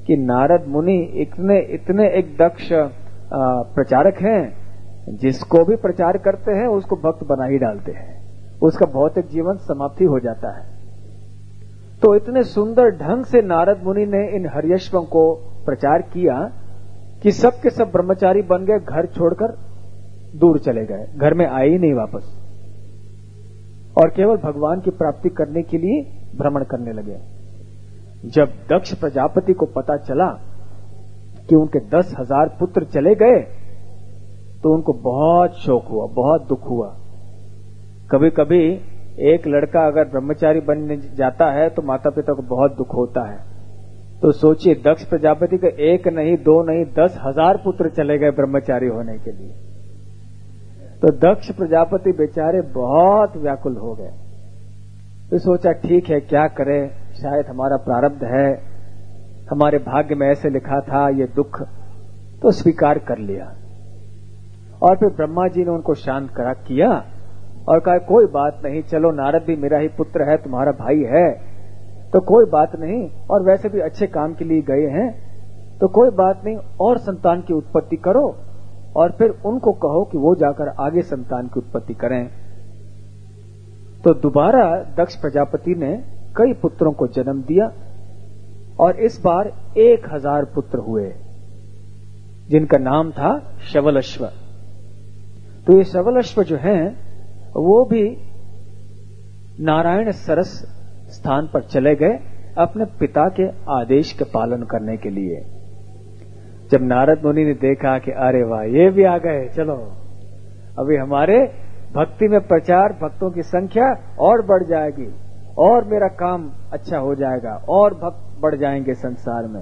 कि नारद मुनि इतने एक दक्ष प्रचारक हैं, जिसको भी प्रचार करते हैं उसको भक्त बना ही डालते हैं, उसका भौतिक जीवन समाप्ति हो जाता है। तो इतने सुंदर ढंग से नारद मुनि ने इन हर्यश्वों को प्रचार किया कि सब के सब ब्रह्मचारी बन गए, घर छोड़कर दूर चले गए, घर में आए ही नहीं वापस, और केवल भगवान की प्राप्ति करने के लिए भ्रमण करने लगे। जब दक्ष प्रजापति को पता चला कि उनके 10,000 पुत्र चले गए तो उनको बहुत शोक हुआ, बहुत दुख हुआ। कभी कभी एक लड़का अगर ब्रह्मचारी बनने जाता है तो माता पिता को बहुत दुख होता है। तो सोचिए, दक्ष प्रजापति के 1 नहीं 2 नहीं 10,000 पुत्र चले गए ब्रह्मचारी होने के लिए। तो दक्ष प्रजापति बेचारे बहुत व्याकुल हो गए। तो सोचा ठीक है, क्या करें, शायद हमारा प्रारब्ध है, हमारे भाग्य में ऐसे लिखा था ये दुख, तो स्वीकार कर लिया। और फिर ब्रह्मा जी ने उनको शांत किया और कहा कोई बात नहीं, चलो नारद भी मेरा ही पुत्र है, तुम्हारा भाई है, तो कोई बात नहीं, और वैसे भी अच्छे काम के लिए गए हैं तो कोई बात नहीं, और संतान की उत्पत्ति करो और फिर उनको कहो कि वो जाकर आगे संतान की उत्पत्ति करें। तो दोबारा दक्ष प्रजापति ने कई पुत्रों को जन्म दिया और इस बार 1000 पुत्र हुए, जिनका नाम था शवलश्व। तो ये शवलश्व जो हैं वो भी नारायण सरस स्थान पर चले गए अपने पिता के आदेश के पालन करने के लिए। जब नारद मुनि ने देखा कि अरे वाह, ये भी आ गए, चलो अभी हमारे भक्ति में प्रचार, भक्तों की संख्या और बढ़ जाएगी और मेरा काम अच्छा हो जाएगा और भक्त बढ़ जाएंगे संसार में।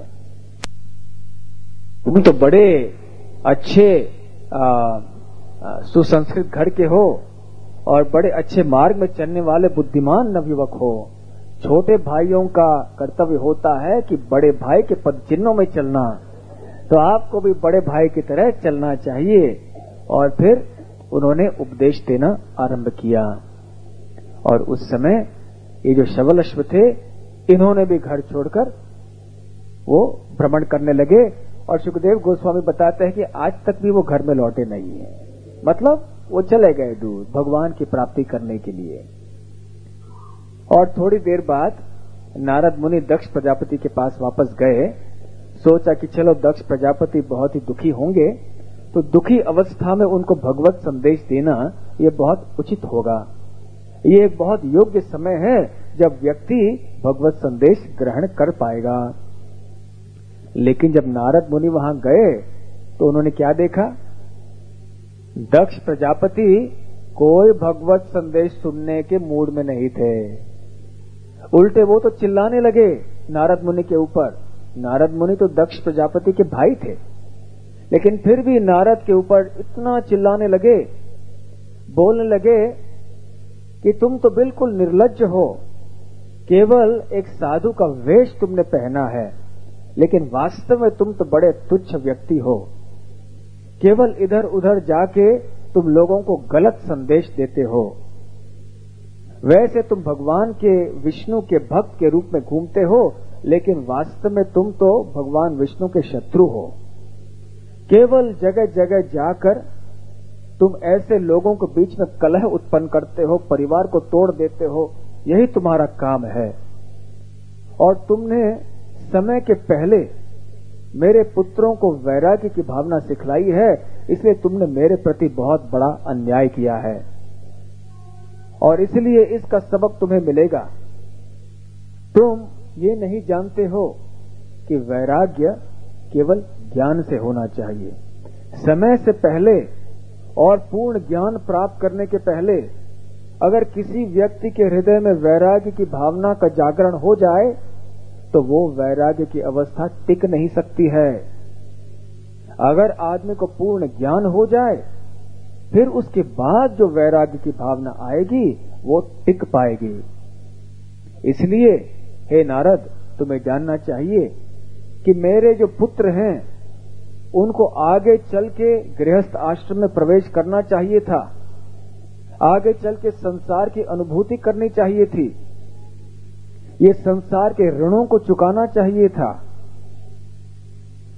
तुम तो बड़े अच्छे सुसंस्कृत घर के हो और बड़े अच्छे मार्ग में चलने वाले बुद्धिमान नवयुवक हो। छोटे भाइयों का कर्तव्य होता है कि बड़े भाई के पद चिन्हों में चलना, तो आपको भी बड़े भाई की तरह चलना चाहिए। और फिर उन्होंने उपदेश देना आरंभ किया। और उस समय ये जो शवलश्व थे, इन्होंने भी घर छोड़कर वो भ्रमण करने लगे। और सुखदेव गोस्वामी बताते हैं कि आज तक भी वो घर में लौटे नहीं है, मतलब वो चले गए दूर भगवान की प्राप्ति करने के लिए। और थोड़ी देर बाद नारद मुनि दक्ष प्रजापति के पास वापस गए। सोचा कि चलो दक्ष प्रजापति बहुत ही दुखी होंगे, तो दुखी अवस्था में उनको भगवत संदेश देना ये बहुत उचित होगा। ये एक बहुत योग्य समय है जब व्यक्ति भगवत संदेश ग्रहण कर पाएगा। लेकिन जब नारद मुनि वहां गए तो उन्होंने क्या देखा? दक्ष प्रजापति कोई भगवत संदेश सुनने के मूड में नहीं थे। उल्टे वो तो चिल्लाने लगे नारद मुनि के ऊपर। नारद मुनि तो दक्ष प्रजापति के भाई थे, लेकिन फिर भी नारद के ऊपर इतना चिल्लाने लगे, बोलने लगे कि तुम तो बिल्कुल निर्लज्ज हो, केवल एक साधु का वेश तुमने पहना है, लेकिन वास्तव में तुम तो बड़े तुच्छ व्यक्ति हो। केवल इधर उधर जाके तुम लोगों को गलत संदेश देते हो। वैसे तुम भगवान के विष्णु के भक्त के रूप में घूमते हो, लेकिन वास्तव में तुम तो भगवान विष्णु के शत्रु हो। केवल जगह जगह जाकर तुम ऐसे लोगों के बीच में कलह उत्पन्न करते हो, परिवार को तोड़ देते हो, यही तुम्हारा काम है। और तुमने समय के पहले मेरे पुत्रों को वैराग्य की भावना सिखलाई है, इसलिए तुमने मेरे प्रति बहुत बड़ा अन्याय किया है और इसलिए इसका सबक तुम्हें मिलेगा। तुम ये नहीं जानते हो कि वैराग्य केवल ज्ञान से होना चाहिए। समय से पहले और पूर्ण ज्ञान प्राप्त करने के पहले अगर किसी व्यक्ति के हृदय में वैराग्य की भावना का जागरण हो जाए तो वो वैराग्य की अवस्था टिक नहीं सकती है। अगर आदमी को पूर्ण ज्ञान हो जाए फिर उसके बाद जो वैराग्य की भावना आएगी वो टिक पाएगी। इसलिए हे नारद, तुम्हें जानना चाहिए कि मेरे जो पुत्र हैं उनको आगे चल के गृहस्थ आश्रम में प्रवेश करना चाहिए था, आगे चल के संसार की अनुभूति करनी चाहिए थी, ये संसार के ऋणों को चुकाना चाहिए था,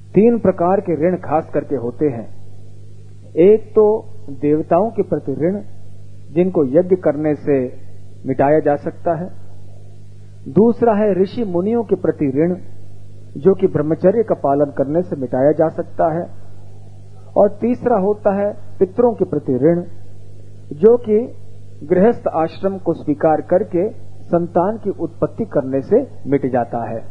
3 प्रकार के ऋण खास करके होते हैं। एक तो देवताओं के प्रति ऋण, जिनको यज्ञ करने से मिटाया जा सकता है। दूसरा है ऋषि मुनियों के प्रति ऋण, जो कि ब्रह्मचर्य का पालन करने से मिटाया जा सकता है। और तीसरा होता है पितरों के प्रति ऋण, जो कि गृहस्थ आश्रम को स्वीकार करके संतान की उत्पत्ति करने से मिट जाता है।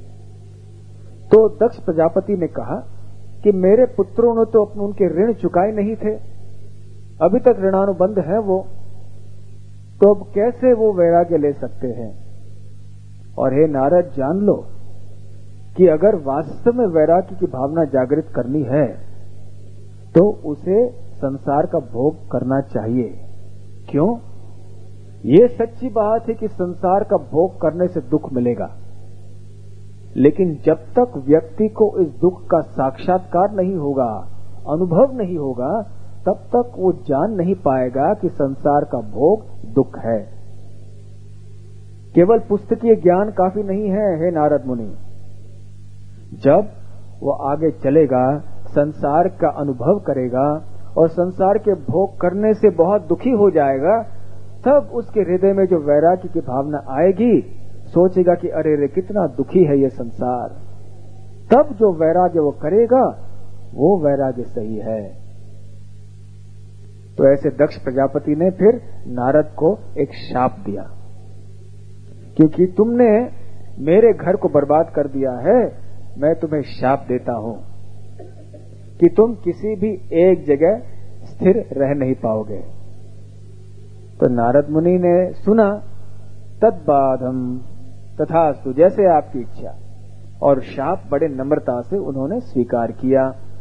तो दक्ष प्रजापति ने कहा कि मेरे पुत्रों ने तो उनके ऋण चुकाए नहीं थे, अभी तक ऋणानुबंध है वो, तो अब कैसे वो वैराग्य ले सकते हैं। और हे नारद, जान लो कि अगर वास्तव में वैराग्य की भावना जागृत करनी है तो उसे संसार का भोग करना चाहिए। क्यों? ये सच्ची बात है कि संसार का भोग करने से दुख मिलेगा, लेकिन जब तक व्यक्ति को इस दुख का साक्षात्कार नहीं होगा, अनुभव नहीं होगा, तब तक वो जान नहीं पाएगा कि संसार का भोग दुख है। केवल पुस्तकीय ज्ञान काफी नहीं है, हे नारद मुनि। जब वो आगे चलेगा, संसार का अनुभव करेगा और संसार के भोग करने से बहुत दुखी हो जाएगा, तब उसके हृदय में जो वैराग्य की भावना आएगी, सोचेगा कि अरे रे कितना दुखी है ये संसार। तब जो वैराग्य वो करेगा, वो वैराग्य सही है। तो ऐसे दक्ष प्रजापति ने फिर नारद को एक शाप दिया, क्योंकि तुमने मेरे घर को बर्बाद कर दिया है, मैं तुम्हें शाप देता हूं कि तुम किसी भी एक जगह स्थिर रह नहीं पाओगे। तो नारद मुनि ने सुना, तद्बाधम तथास्तु, जैसे आपकी इच्छा, और शाप बड़े नम्रता से उन्होंने स्वीकार किया।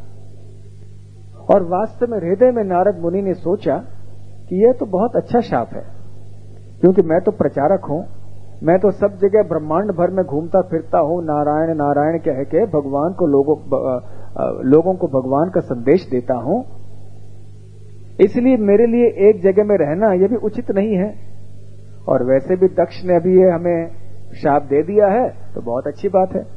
और वास्तव में हृदय में नारद मुनि ने सोचा कि यह तो बहुत अच्छा शाप है, क्योंकि मैं तो प्रचारक हूं, मैं तो सब जगह ब्रह्मांड भर में घूमता फिरता हूं, नारायण नारायण कह के भगवान को लोगों को भगवान का संदेश देता हूं, इसलिए मेरे लिए एक जगह में रहना यह भी उचित नहीं है। और वैसे भी दक्ष ने अभी ये हमें शाप दे दिया है, तो बहुत अच्छी बात है।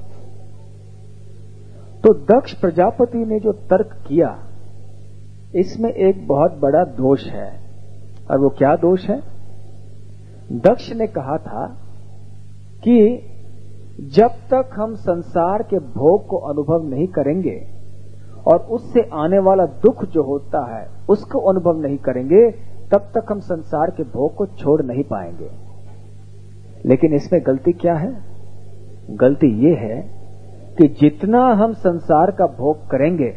तो दक्ष प्रजापति ने जो तर्क किया, इसमें एक बहुत बड़ा दोष है। और वो क्या दोष है? दक्ष ने कहा था कि जब तक हम संसार के भोग को अनुभव नहीं करेंगे और उससे आने वाला दुख जो होता है उसको अनुभव नहीं करेंगे, तब तक हम संसार के भोग को छोड़ नहीं पाएंगे। लेकिन इसमें गलती क्या है? गलती ये है कि जितना हम संसार का भोग करेंगे,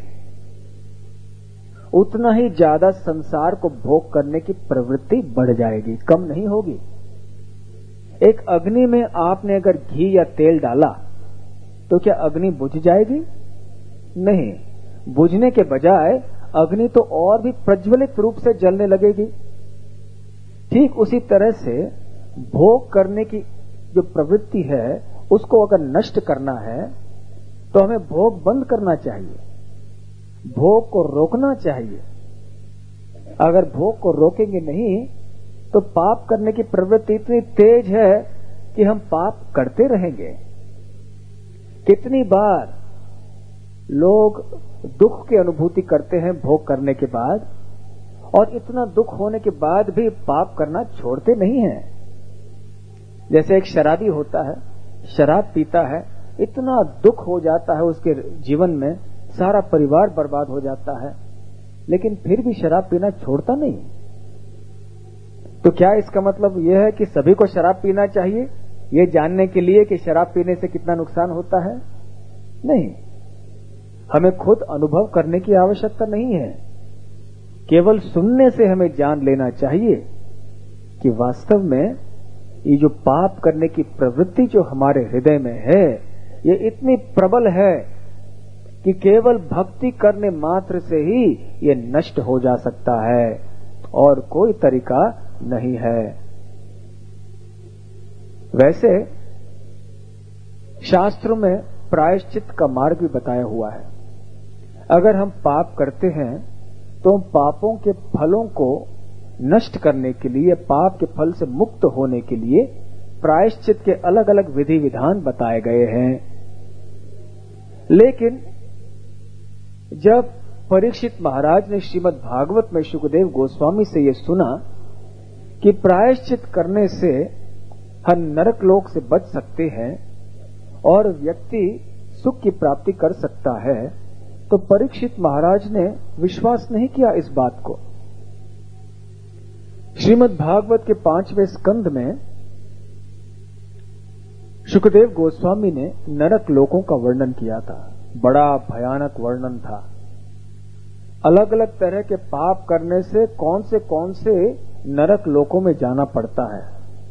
उतना ही ज्यादा संसार को भोग करने की प्रवृत्ति बढ़ जाएगी, कम नहीं होगी। एक अग्नि में आपने अगर घी या तेल डाला तो क्या अग्नि बुझ जाएगी? नहीं, बुझने के बजाय अग्नि तो और भी प्रज्वलित रूप से जलने लगेगी। ठीक उसी तरह से भोग करने की जो प्रवृत्ति है, उसको अगर नष्ट करना है तो हमें भोग बंद करना चाहिए, भोग को रोकना चाहिए। अगर भोग को रोकेंगे नहीं तो पाप करने की प्रवृत्ति इतनी तेज है कि हम पाप करते रहेंगे। कितनी बार लोग दुख की अनुभूति करते हैं भोग करने के बाद, और इतना दुख होने के बाद भी पाप करना छोड़ते नहीं हैं। जैसे एक शराबी होता है, शराब पीता है, इतना दुख हो जाता है उसके जीवन में, सारा परिवार बर्बाद हो जाता है, लेकिन फिर भी शराब पीना छोड़ता नहीं। तो क्या इसका मतलब यह है कि सभी को शराब पीना चाहिए, ये जानने के लिए कि शराब पीने से कितना नुकसान होता है? नहीं, हमें खुद अनुभव करने की आवश्यकता नहीं है। केवल सुनने से हमें जान लेना चाहिए कि वास्तव में ये जो पाप करने की प्रवृत्ति जो हमारे हृदय में है, ये इतनी प्रबल है कि केवल भक्ति करने मात्र से ही ये नष्ट हो जा सकता है, और कोई तरीका नहीं है। वैसे शास्त्रों में प्रायश्चित का मार्ग भी बताया हुआ है। अगर हम पाप करते हैं तो पापों के फलों को नष्ट करने के लिए, पाप के फल से मुक्त होने के लिए प्रायश्चित के अलग अलग विधि विधान बताए गए हैं। लेकिन जब परीक्षित महाराज ने श्रीमद् भागवत में शुकदेव गोस्वामी से यह सुना कि प्रायश्चित करने से हम नरक लोक से बच सकते हैं और व्यक्ति सुख की प्राप्ति कर सकता है, तो परीक्षित महाराज ने विश्वास नहीं किया इस बात को। श्रीमद् भागवत के 5वें स्कंध में शुकदेव गोस्वामी ने नरक लोकों का वर्णन किया था। बड़ा भयानक वर्णन था। अलग अलग तरह के पाप करने से कौन से नरक लोकों में जाना पड़ता है।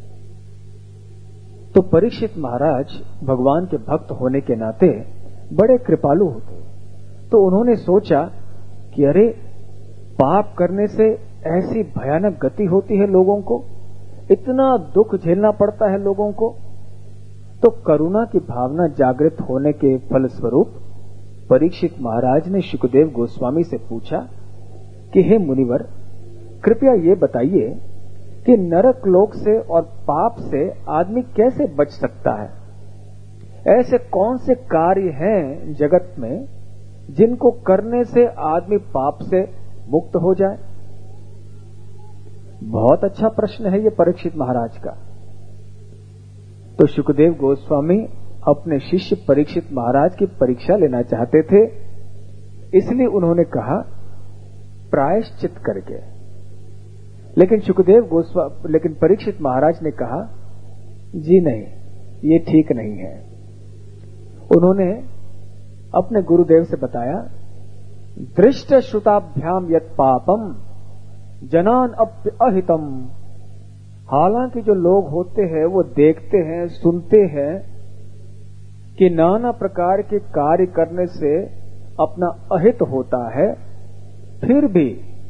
तो परीक्षित महाराज भगवान के भक्त होने के नाते बड़े कृपालु होते, तो उन्होंने सोचा कि अरे, पाप करने से ऐसी भयानक गति होती है लोगों को, इतना दुख झेलना पड़ता है लोगों को। तो करुणा की भावना जागृत होने के फलस्वरूप परीक्षित महाराज ने शुकदेव गोस्वामी से पूछा कि हे मुनिवर, कृपया ये बताइए कि नरक लोक से और पाप से आदमी कैसे बच सकता है। ऐसे कौन से कार्य हैं जगत में जिनको करने से आदमी पाप से मुक्त हो जाए। बहुत अच्छा प्रश्न है ये परीक्षित महाराज का। तो शुकदेव गोस्वामी अपने शिष्य परीक्षित महाराज की परीक्षा लेना चाहते थे, इसलिए उन्होंने कहा प्रायश्चित करके। लेकिन परीक्षित महाराज ने कहा जी नहीं, ये ठीक नहीं है। उन्होंने अपने गुरुदेव से बताया, दृष्ट श्रुताभ्याम यत् पापम जनान अहितम। हालांकि जो लोग होते हैं वो देखते हैं, सुनते हैं कि नाना प्रकार के कार्य करने से अपना अहित होता है, फिर भी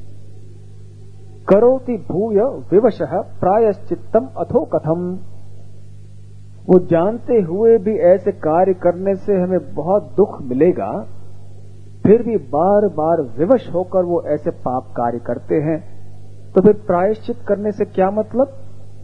करोति भूय विवशः प्रायश्चित्तम अथो कथम। वो जानते हुए भी ऐसे कार्य करने से हमें बहुत दुख मिलेगा, फिर भी बार बार विवश होकर वो ऐसे पाप कार्य करते हैं, तो फिर प्रायश्चित करने से क्या मतलब।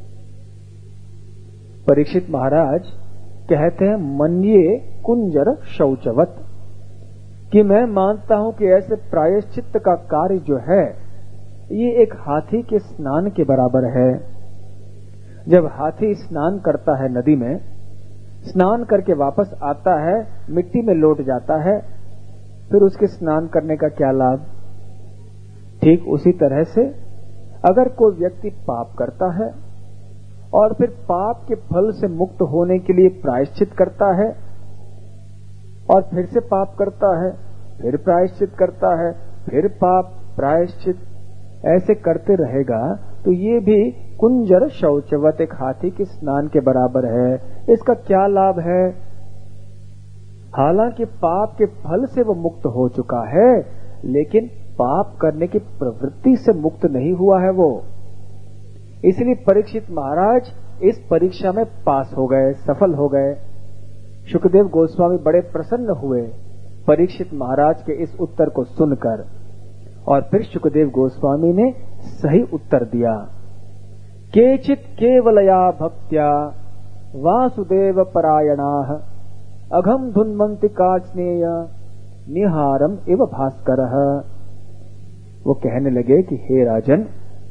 परीक्षित महाराज कहते हैं, मन्ये कुंजर शौचवत, कि मैं मानता हूं कि ऐसे प्रायश्चित का कार्य जो है ये एक हाथी के स्नान के बराबर है। जब हाथी स्नान करता है नदी में, स्नान करके वापस आता है, मिट्टी में लौट जाता है, फिर उसके स्नान करने का क्या लाभ। ठीक उसी तरह से अगर कोई व्यक्ति पाप करता है और फिर पाप के फल से मुक्त होने के लिए प्रायश्चित करता है और फिर से पाप करता है, फिर प्रायश्चित करता है, फिर पाप प्रायश्चित, ऐसे करते रहेगा, तो ये भी कुंजर शौचवत, एक हाथी के स्नान के बराबर है। इसका क्या लाभ है। हालांकि पाप के फल से वो मुक्त हो चुका है, लेकिन पाप करने की प्रवृत्ति से मुक्त नहीं हुआ है वो। इसलिए परीक्षित महाराज इस परीक्षा में पास हो गए, सफल हो गए। शुकदेव गोस्वामी बड़े प्रसन्न हुए परीक्षित महाराज के इस उत्तर को सुनकर, और फिर शुकदेव गोस्वामी ने सही उत्तर दिया। केचित केवलया भक्त्या वासुदेव परायणाः अघम धुन्वन्ति काचनेय निहारम इव भास्करः। वो कहने लगे कि हे राजन,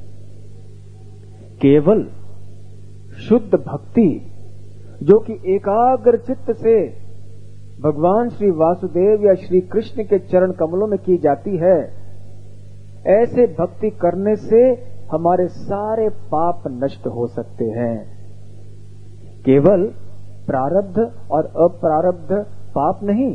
केवल शुद्ध भक्ति जो कि एकाग्र चित्त से भगवान श्री वासुदेव या श्री कृष्ण के चरण कमलों में की जाती है, ऐसे भक्ति करने से हमारे सारे पाप नष्ट हो सकते हैं। केवल प्रारब्ध और अप्रारब्ध पाप नहीं,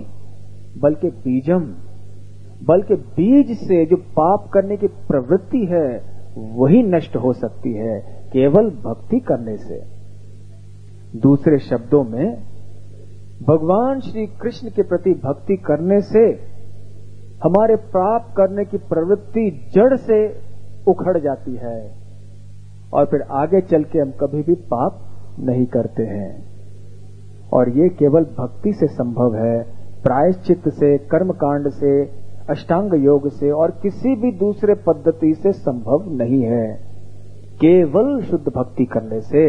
बल्कि बीज से जो पाप करने की प्रवृत्ति है वही नष्ट हो सकती है केवल भक्ति करने से। दूसरे शब्दों में, भगवान श्री कृष्ण के प्रति भक्ति करने से हमारे पाप करने की प्रवृत्ति जड़ से उखड़ जाती है और फिर आगे चल के हम कभी भी पाप नहीं करते हैं। और ये केवल भक्ति से संभव है, प्रायश्चित से, कर्मकांड से, अष्टांग योग से और किसी भी दूसरे पद्धति से संभव नहीं है, केवल शुद्ध भक्ति करने से।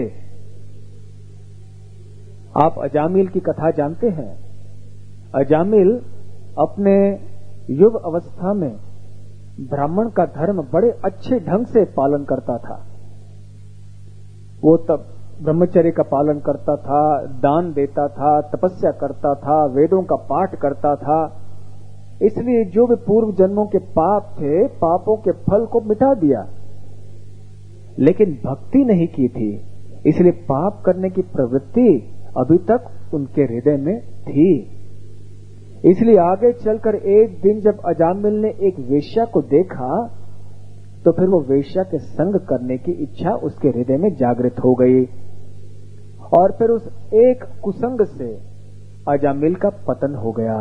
आप अजामिल की कथा जानते हैं। अजामिल अपने युव अवस्था में ब्राह्मण का धर्म बड़े अच्छे ढंग से पालन करता था। वो तब ब्रह्मचर्य का पालन करता था, दान देता था, तपस्या करता था, वेदों का पाठ करता था। इसलिए जो भी पूर्व जन्मों के पाप थे, पापों के फल को मिटा दिया, लेकिन भक्ति नहीं की थी। इसलिए पाप करने की प्रवृत्ति अभी तक उनके हृदय में थी। इसलिए आगे चलकर एक दिन जब अजामिल ने एक वेश्या को देखा, तो फिर वो वेश्या के संग करने की इच्छा उसके हृदय में जागृत हो गई, और फिर उस एक कुसंग से अजामिल का पतन हो गया।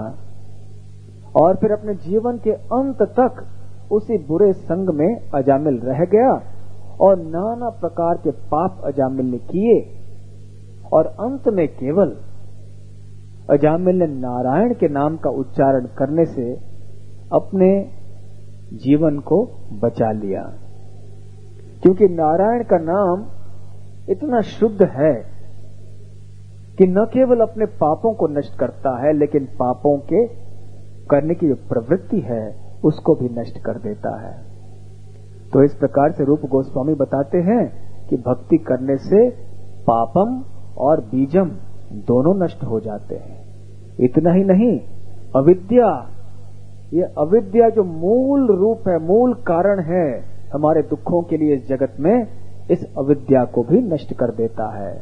और फिर अपने जीवन के अंत तक उसी बुरे संग में अजामिल रह गया, और नाना प्रकार के पाप अजामिल ने किए, और अंत में केवल अजामिल ने नारायण के नाम का उच्चारण करने से अपने जीवन को बचा लिया। क्योंकि नारायण का नाम इतना शुद्ध है कि न केवल अपने पापों को नष्ट करता है, लेकिन पापों के करने की जो प्रवृत्ति है उसको भी नष्ट कर देता है। तो इस प्रकार से रूप गोस्वामी बताते हैं कि भक्ति करने से पापम और बीजम दोनों नष्ट हो जाते हैं। इतना ही नहीं, अविद्या, ये अविद्या जो मूल रूप है, मूल कारण है हमारे दुखों के लिए इस जगत में, इस अविद्या को भी नष्ट कर देता है।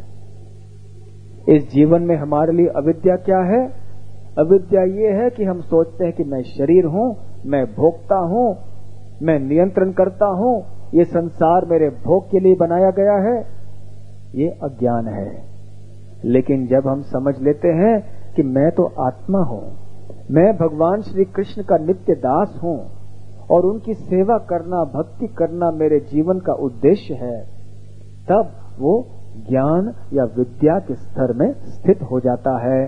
इस जीवन में हमारे लिए अविद्या क्या है? अविद्या ये है कि हम सोचते हैं कि मैं शरीर हूं, मैं भोगता हूं, मैं नियंत्रण करता हूं, ये संसार मेरे भोग के लिए बनाया गया है। ये अज्ञान है। लेकिन जब हम समझ लेते हैं कि मैं तो आत्मा हूं, मैं भगवान श्री कृष्ण का नित्य दास हूं, और उनकी सेवा करना, भक्ति करना मेरे जीवन का उद्देश्य है, तब वो ज्ञान या विद्या के स्तर में स्थित हो जाता है।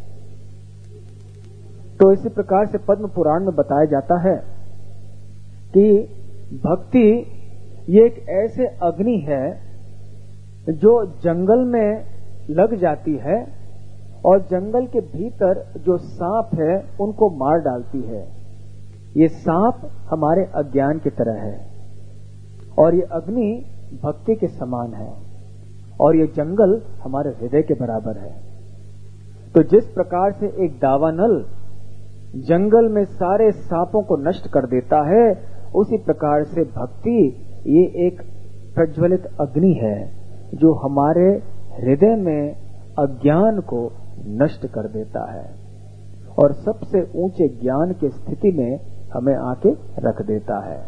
तो इसी प्रकार से पद्म पुराण में बताया जाता है कि भक्ति ये एक ऐसे अग्नि है जो जंगल में लग जाती है, और जंगल के भीतर जो सांप है उनको मार डालती है। ये सांप हमारे अज्ञान की तरह है, और ये अग्नि भक्ति के समान है, और ये जंगल हमारे हृदय के बराबर है। तो जिस प्रकार से एक दावानल जंगल में सारे सांपों को नष्ट कर देता है, उसी प्रकार से भक्ति ये एक प्रज्वलित अग्नि है जो हमारे हृदय में अज्ञान को नष्ट कर देता है, और सबसे ऊंचे ज्ञान की स्थिति में हमें आके रख देता है।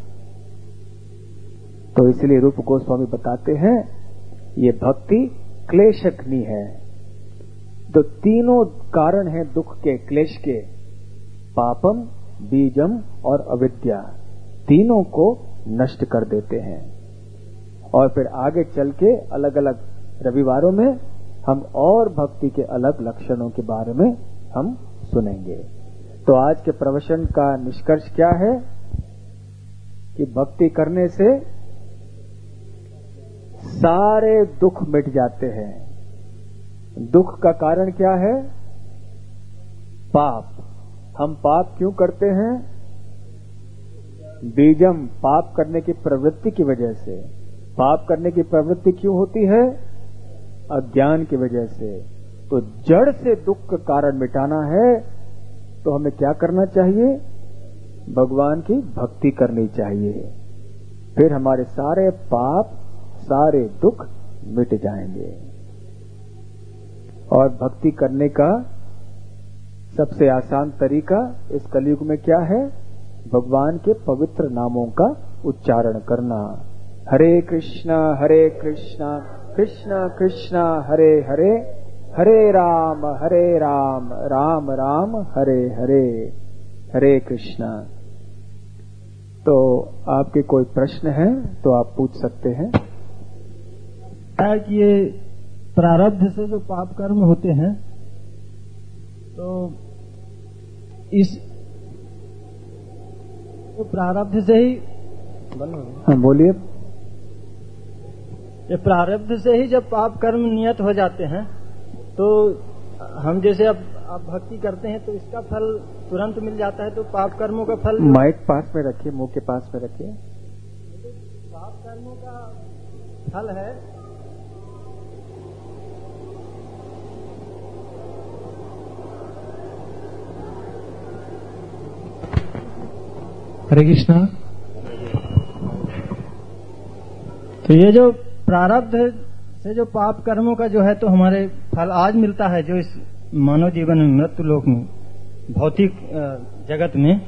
तो इसलिए रूप गोस्वामी बताते हैं ये भक्ति क्लेशग्नि है। तो तीनों कारण हैं दुख के, क्लेश के, पापम, बीजम और अविद्या, तीनों को नष्ट कर देते हैं। और फिर आगे चल के अलग अलग रविवारों में हम और भक्ति के अलग लक्षणों के बारे में हम सुनेंगे। तो आज के प्रवचन का निष्कर्ष क्या है कि भक्ति करने से सारे दुख मिट जाते हैं। दुख का कारण क्या है? पाप। हम पाप क्यों करते हैं? बीजम, पाप करने की प्रवृत्ति की वजह से। पाप करने की प्रवृत्ति क्यों होती है? अज्ञान की वजह से। तो जड़ से दुख का कारण मिटाना है तो हमें क्या करना चाहिए? भगवान की भक्ति करनी चाहिए। फिर हमारे सारे पाप, सारे दुख मिट जाएंगे। और भक्ति करने का सबसे आसान तरीका इस कलयुग में क्या है? भगवान के पवित्र नामों का उच्चारण करना। हरे कृष्णा कृष्णा कृष्णा हरे हरे, हरे राम राम राम हरे हरे, हरे कृष्णा। तो आपके कोई प्रश्न है तो आप पूछ सकते हैं। कि ये प्रारब्ध से जो पाप कर्म होते हैं, तो इस तो प्रारब्ध से ही, हाँ बोलिए। ये प्रारब्ध से ही जब पाप कर्म नियत हो जाते हैं, तो हम जैसे अब आप भक्ति करते हैं तो इसका फल तुरंत मिल जाता है, तो पाप कर्मों का फल माइक पास में रखिए, मुंह के पास में रखिए। पाप कर्मों का फल है हरे कृष्णा। तो ये जो प्रारब्ध से जो पाप कर्मों का जो है तो हमारे फल आज मिलता है, जो इस मानव जीवन में, मृत्यु लोक में, भौतिक जगत में।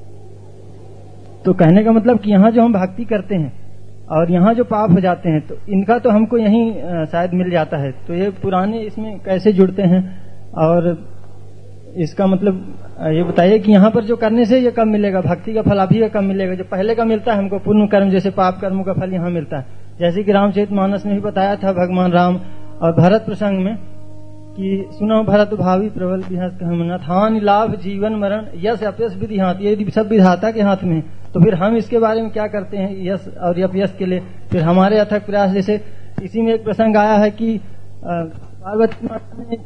तो कहने का मतलब कि यहाँ जो हम भक्ति करते हैं और यहाँ जो पाप हो जाते हैं तो इनका तो हमको यहीं शायद मिल जाता है। तो ये पुराने इसमें कैसे जुड़ते हैं और इसका मतलब ये बताइए कि यहाँ पर जो करने से ये कब मिलेगा, भक्ति का फल अभी का कब मिलेगा, जो पहले का मिलता है हमको पुण्य कर्म जैसे पाप कर्मों का फल यहाँ मिलता है। जैसे कि रामचरितमानस में भी बताया था भगवान राम और भरत प्रसंग में कि सुनो भरत भावी प्रबल विहत हानि लाभ जीवन मरण यश अपयश विधि हाथ, ये सब विधाता के हाथ में है। तो फिर हम इसके बारे में क्या करते हैं यश और अपयश के लिए, फिर हमारे अथक प्रयास। जैसे इसी में एक प्रसंग आया है कि पार्वती माता ने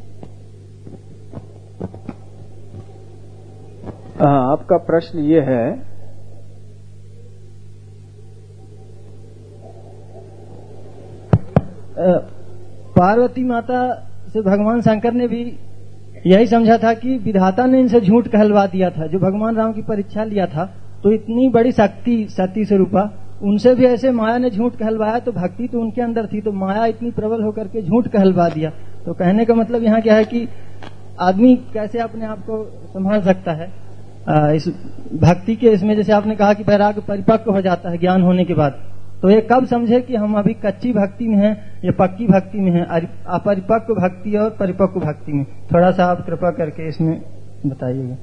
आपका प्रश्न ये है पार्वती माता से भगवान शंकर ने भी यही समझा था कि विधाता ने इनसे झूठ कहलवा दिया था। जो भगवान राम की परीक्षा लिया था तो इतनी बड़ी शक्ति सती स्वरूपा, उनसे भी ऐसे माया ने झूठ कहलवाया, तो भक्ति तो उनके अंदर थी, तो माया इतनी प्रबल होकर के झूठ कहलवा दिया। तो कहने का मतलब यहाँ क्या है कि आदमी कैसे अपने आप को संभाल सकता है इस भक्ति के इसमें। जैसे आपने कहा कि वैराग्य परिपक्व हो जाता है ज्ञान होने के बाद, तो ये कब समझे कि हम अभी कच्ची भक्ति में हैं या पक्की भक्ति में हैं, अपरिपक्व भक्ति और परिपक्व भक्ति में? थोड़ा सा आप कृपा करके इसमें बताइएगा।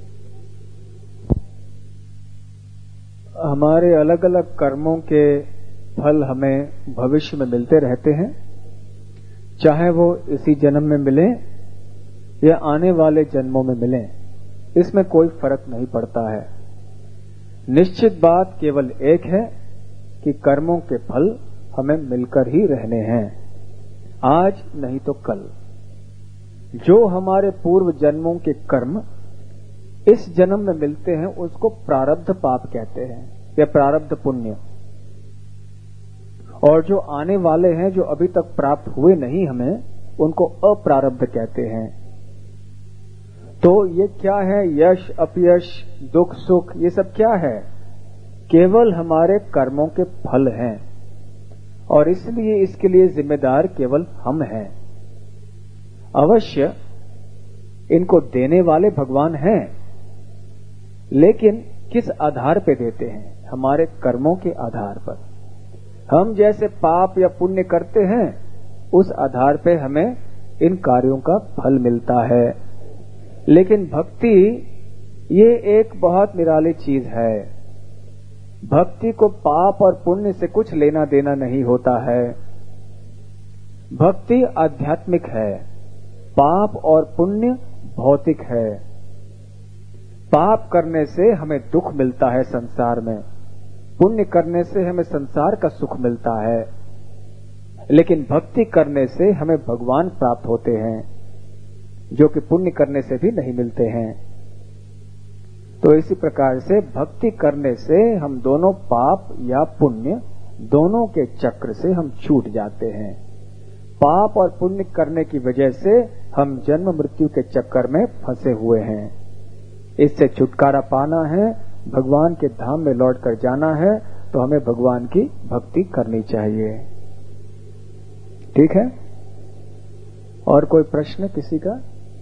हमारे अलग अलग कर्मों के फल हमें भविष्य में मिलते रहते हैं, चाहे वो इसी जन्म में मिले या आने वाले जन्मों में मिले, इसमें कोई फर्क नहीं पड़ता है। निश्चित बात केवल एक है कि कर्मों के फल हमें मिलकर ही रहने हैं, आज नहीं तो कल। जो हमारे पूर्व जन्मों के कर्म इस जन्म में मिलते हैं उसको प्रारब्ध पाप कहते हैं या प्रारब्ध पुण्य, और जो आने वाले हैं जो अभी तक प्राप्त हुए नहीं हमें, उनको अप्रारब्ध कहते हैं। तो ये क्या है, यश अपयश दुख सुख, ये सब क्या है? केवल हमारे कर्मों के फल हैं, और इसलिए इसके लिए जिम्मेदार केवल हम हैं। अवश्य इनको देने वाले भगवान हैं, लेकिन किस आधार पे देते हैं? हमारे कर्मों के आधार पर। हम जैसे पाप या पुण्य करते हैं उस आधार पे हमें इन कार्यों का फल मिलता है। लेकिन भक्ति ये एक बहुत निराली चीज है। भक्ति को पाप और पुण्य से कुछ लेना देना नहीं होता है। भक्ति आध्यात्मिक है, पाप और पुण्य भौतिक है। पाप करने से हमें दुख मिलता है संसार में, पुण्य करने से हमें संसार का सुख मिलता है। लेकिन भक्ति करने से हमें भगवान प्राप्त होते हैं, जो कि पुण्य करने से भी नहीं मिलते हैं। तो इसी प्रकार से भक्ति करने से हम दोनों पाप या पुण्य दोनों के चक्र से हम छूट जाते हैं। पाप और पुण्य करने की वजह से हम जन्म मृत्यु के चक्कर में फंसे हुए हैं। इससे छुटकारा पाना है, भगवान के धाम में लौट कर जाना है, तो हमें भगवान की भक्ति करनी चाहिए। ठीक है? और कोई प्रश्न किसी का?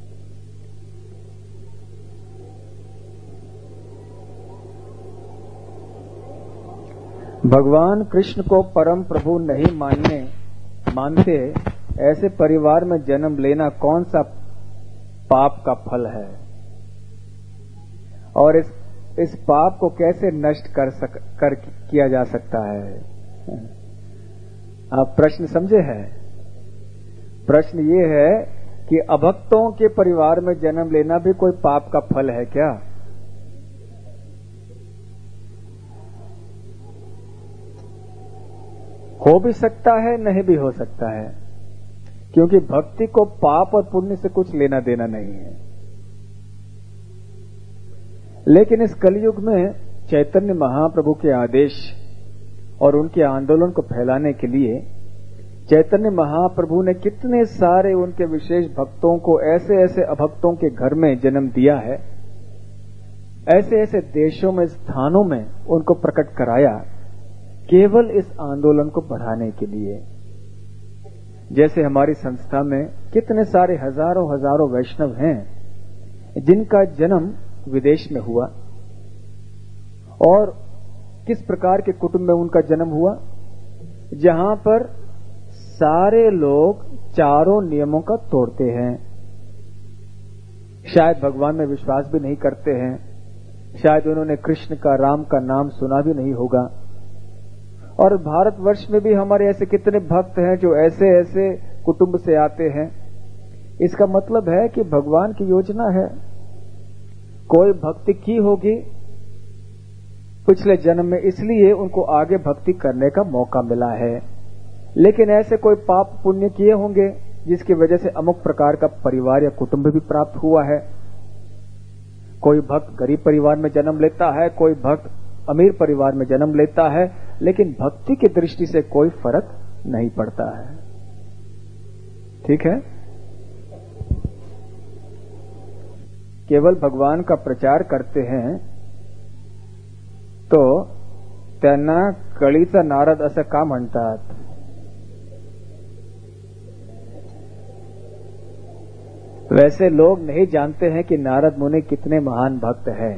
भगवान कृष्ण को परम प्रभु नहीं मानते ऐसे परिवार में जन्म लेना कौन सा पाप का फल है, और इस पाप को कैसे नष्ट कर किया जा सकता है? आप प्रश्न समझे हैं? प्रश्न ये है कि अभक्तों के परिवार में जन्म लेना भी कोई पाप का फल है क्या? हो भी सकता है, नहीं भी हो सकता है, क्योंकि भक्ति को पाप और पुण्य से कुछ लेना देना नहीं है। लेकिन इस कलयुग में चैतन्य महाप्रभु के आदेश और उनके आंदोलन को फैलाने के लिए चैतन्य महाप्रभु ने कितने सारे उनके विशेष भक्तों को ऐसे ऐसे अभक्तों के घर में जन्म दिया है, ऐसे ऐसे देशों में, स्थानों में उनको प्रकट कराया, केवल इस आंदोलन को बढ़ाने के लिए। जैसे हमारी संस्था में कितने सारे हजारों हजारों वैष्णव हैं जिनका जन्म विदेश में हुआ, और किस प्रकार के कुटुंब में उनका जन्म हुआ, जहां पर सारे लोग चारों नियमों का तोड़ते हैं, शायद भगवान में विश्वास भी नहीं करते हैं, शायद उन्होंने कृष्ण का, राम का नाम सुना भी नहीं होगा। और भारतवर्ष में भी हमारे ऐसे कितने भक्त हैं जो ऐसे ऐसे कुटुंब से आते हैं। इसका मतलब है कि भगवान की योजना है, कोई भक्ति की होगी पिछले जन्म में, इसलिए उनको आगे भक्ति करने का मौका मिला है। लेकिन ऐसे कोई पाप पुण्य किए होंगे जिसकी वजह से अमुक प्रकार का परिवार या कुटुंब भी प्राप्त हुआ है। कोई भक्त गरीब परिवार में जन्म लेता है, कोई भक्त अमीर परिवार में जन्म लेता है, लेकिन भक्ति की दृष्टि से कोई फर्क नहीं पड़ता है। ठीक है, केवल भगवान का प्रचार करते हैं तो त्यांना कळीचा नारद असं का म्हणतात? वैसे लोग नहीं जानते हैं कि नारद मुनि कितने महान भक्त हैं।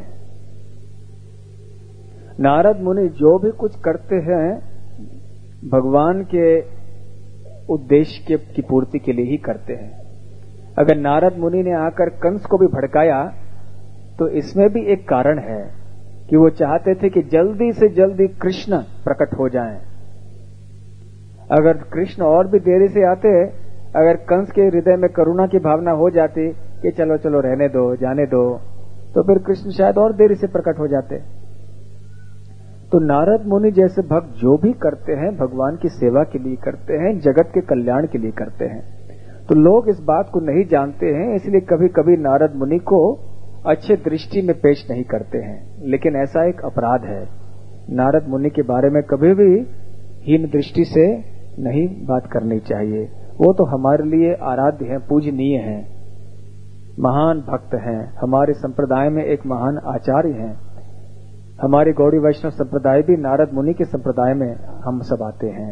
नारद मुनि जो भी कुछ करते हैं भगवान के उद्देश्य की पूर्ति के लिए ही करते हैं। अगर नारद मुनि ने आकर कंस को भी भड़काया तो इसमें भी एक कारण है कि वो चाहते थे कि जल्दी से जल्दी कृष्ण प्रकट हो जाएं। अगर कृष्ण और भी देरी से आते, अगर कंस के हृदय में करुणा की भावना हो जाती कि चलो चलो रहने दो, जाने दो, तो फिर कृष्ण शायद और देरी से प्रकट हो जाते। तो नारद मुनि जैसे भक्त जो भी करते हैं भगवान की सेवा के लिए करते हैं, जगत के कल्याण के लिए करते हैं। तो लोग इस बात को नहीं जानते हैं, इसलिए कभी कभी नारद मुनि को अच्छे दृष्टि में पेश नहीं करते हैं। लेकिन ऐसा एक अपराध है, नारद मुनि के बारे में कभी भी हीन दृष्टि से नहीं बात करनी चाहिए। वो तो हमारे लिए आराध्य हैं, पूजनीय हैं, महान भक्त हैं। हमारे संप्रदाय में एक महान आचार्य हैं। हमारे गौड़ी वैष्णव संप्रदाय भी नारद मुनि के संप्रदाय में हम सब आते हैं।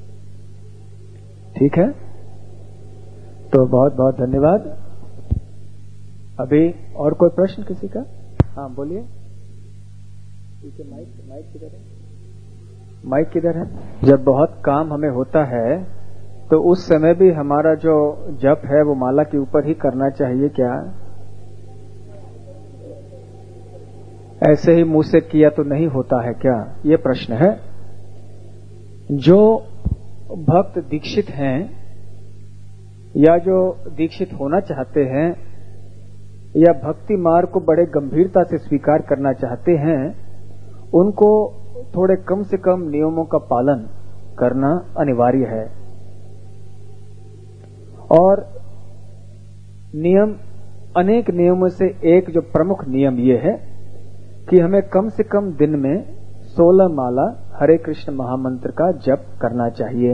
ठीक है, तो बहुत बहुत धन्यवाद। अभी और कोई प्रश्न किसी का? हाँ बोलिए। माइक किधर है? माइक किधर है? जब बहुत काम हमें होता है तो उस समय भी हमारा जो जप है वो माला के ऊपर ही करना चाहिए क्या? ऐसे ही मुंह से किया तो नहीं होता है क्या? ये प्रश्न है। जो भक्त दीक्षित हैं या जो दीक्षित होना चाहते हैं या भक्ति मार्ग को बड़े गंभीरता से स्वीकार करना चाहते हैं, उनको थोड़े कम से कम नियमों का पालन करना अनिवार्य है। और नियम, अनेक नियमों से एक जो प्रमुख नियम ये है कि हमें कम से कम दिन में 16 माला हरे कृष्ण महामंत्र का जप करना चाहिए।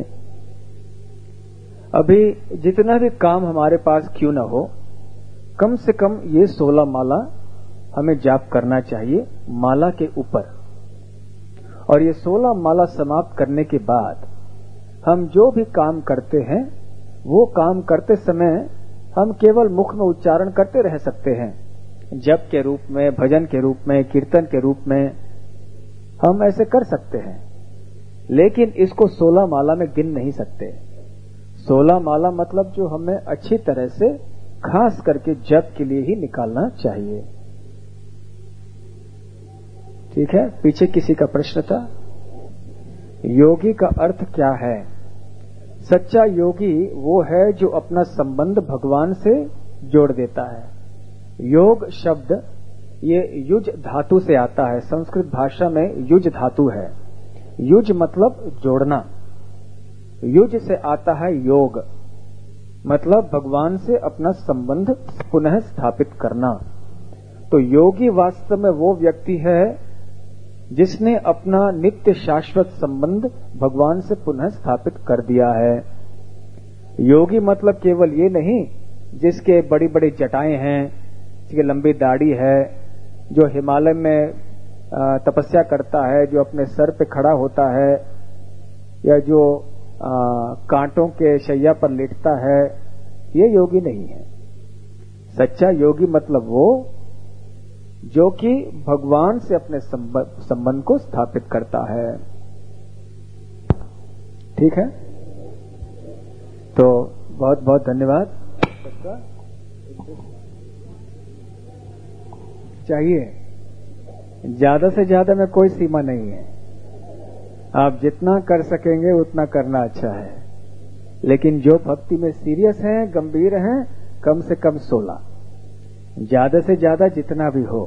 अभी जितना भी काम हमारे पास क्यों न हो, कम से कम ये 16 माला हमें जाप करना चाहिए माला के ऊपर। और ये 16 माला समाप्त करने के बाद हम जो भी काम करते हैं वो काम करते समय हम केवल मुख में उच्चारण करते रह सकते हैं। जप के रूप में, भजन के रूप में, कीर्तन के रूप में हम ऐसे कर सकते हैं, लेकिन इसको 16 माला में गिन नहीं सकते। 16 माला मतलब जो हमें अच्छी तरह से खास करके जप के लिए ही निकालना चाहिए। ठीक है, पीछे किसी का प्रश्न था। योगी का अर्थ क्या है? सच्चा योगी वो है जो अपना संबंध भगवान से जोड़ देता है। योग शब्द ये युज धातु से आता है। संस्कृत भाषा में युज धातु है। युज मतलब जोड़ना। युज से आता है योग, मतलब भगवान से अपना संबंध पुनः स्थापित करना। तो योगी वास्तव में वो व्यक्ति है जिसने अपना नित्य शाश्वत संबंध भगवान से पुनः स्थापित कर दिया है। योगी मतलब केवल ये नहीं जिसके बड़ी बड़ी जटाएं हैं, जिसकी लंबी दाढ़ी है, जो हिमालय में तपस्या करता है, जो अपने सर पे खड़ा होता है, या जो कांटों के शैया पर लेटता है, ये योगी नहीं है। सच्चा योगी मतलब वो जो कि भगवान से अपने संबंध को स्थापित करता है। ठीक है, तो बहुत बहुत धन्यवाद। चाहिए ज्यादा से ज्यादा में कोई सीमा नहीं है, आप जितना कर सकेंगे उतना करना अच्छा है, लेकिन जो भक्ति में सीरियस हैं, गंभीर हैं, कम से कम 16, ज्यादा से ज्यादा जितना भी हो।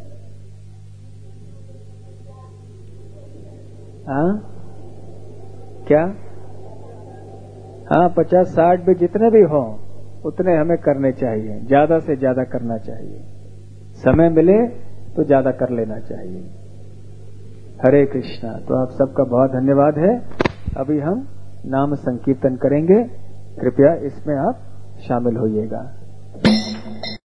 हाँ क्या? हाँ 50-60 भी जितने भी हो उतने हमें करने चाहिए, ज्यादा से ज्यादा करना चाहिए। समय मिले तो ज्यादा कर लेना चाहिए। हरे कृष्णा। तो आप सबका बहुत धन्यवाद है। अभी हम नाम संकीर्तन करेंगे, कृपया इसमें आप शामिल होइएगा।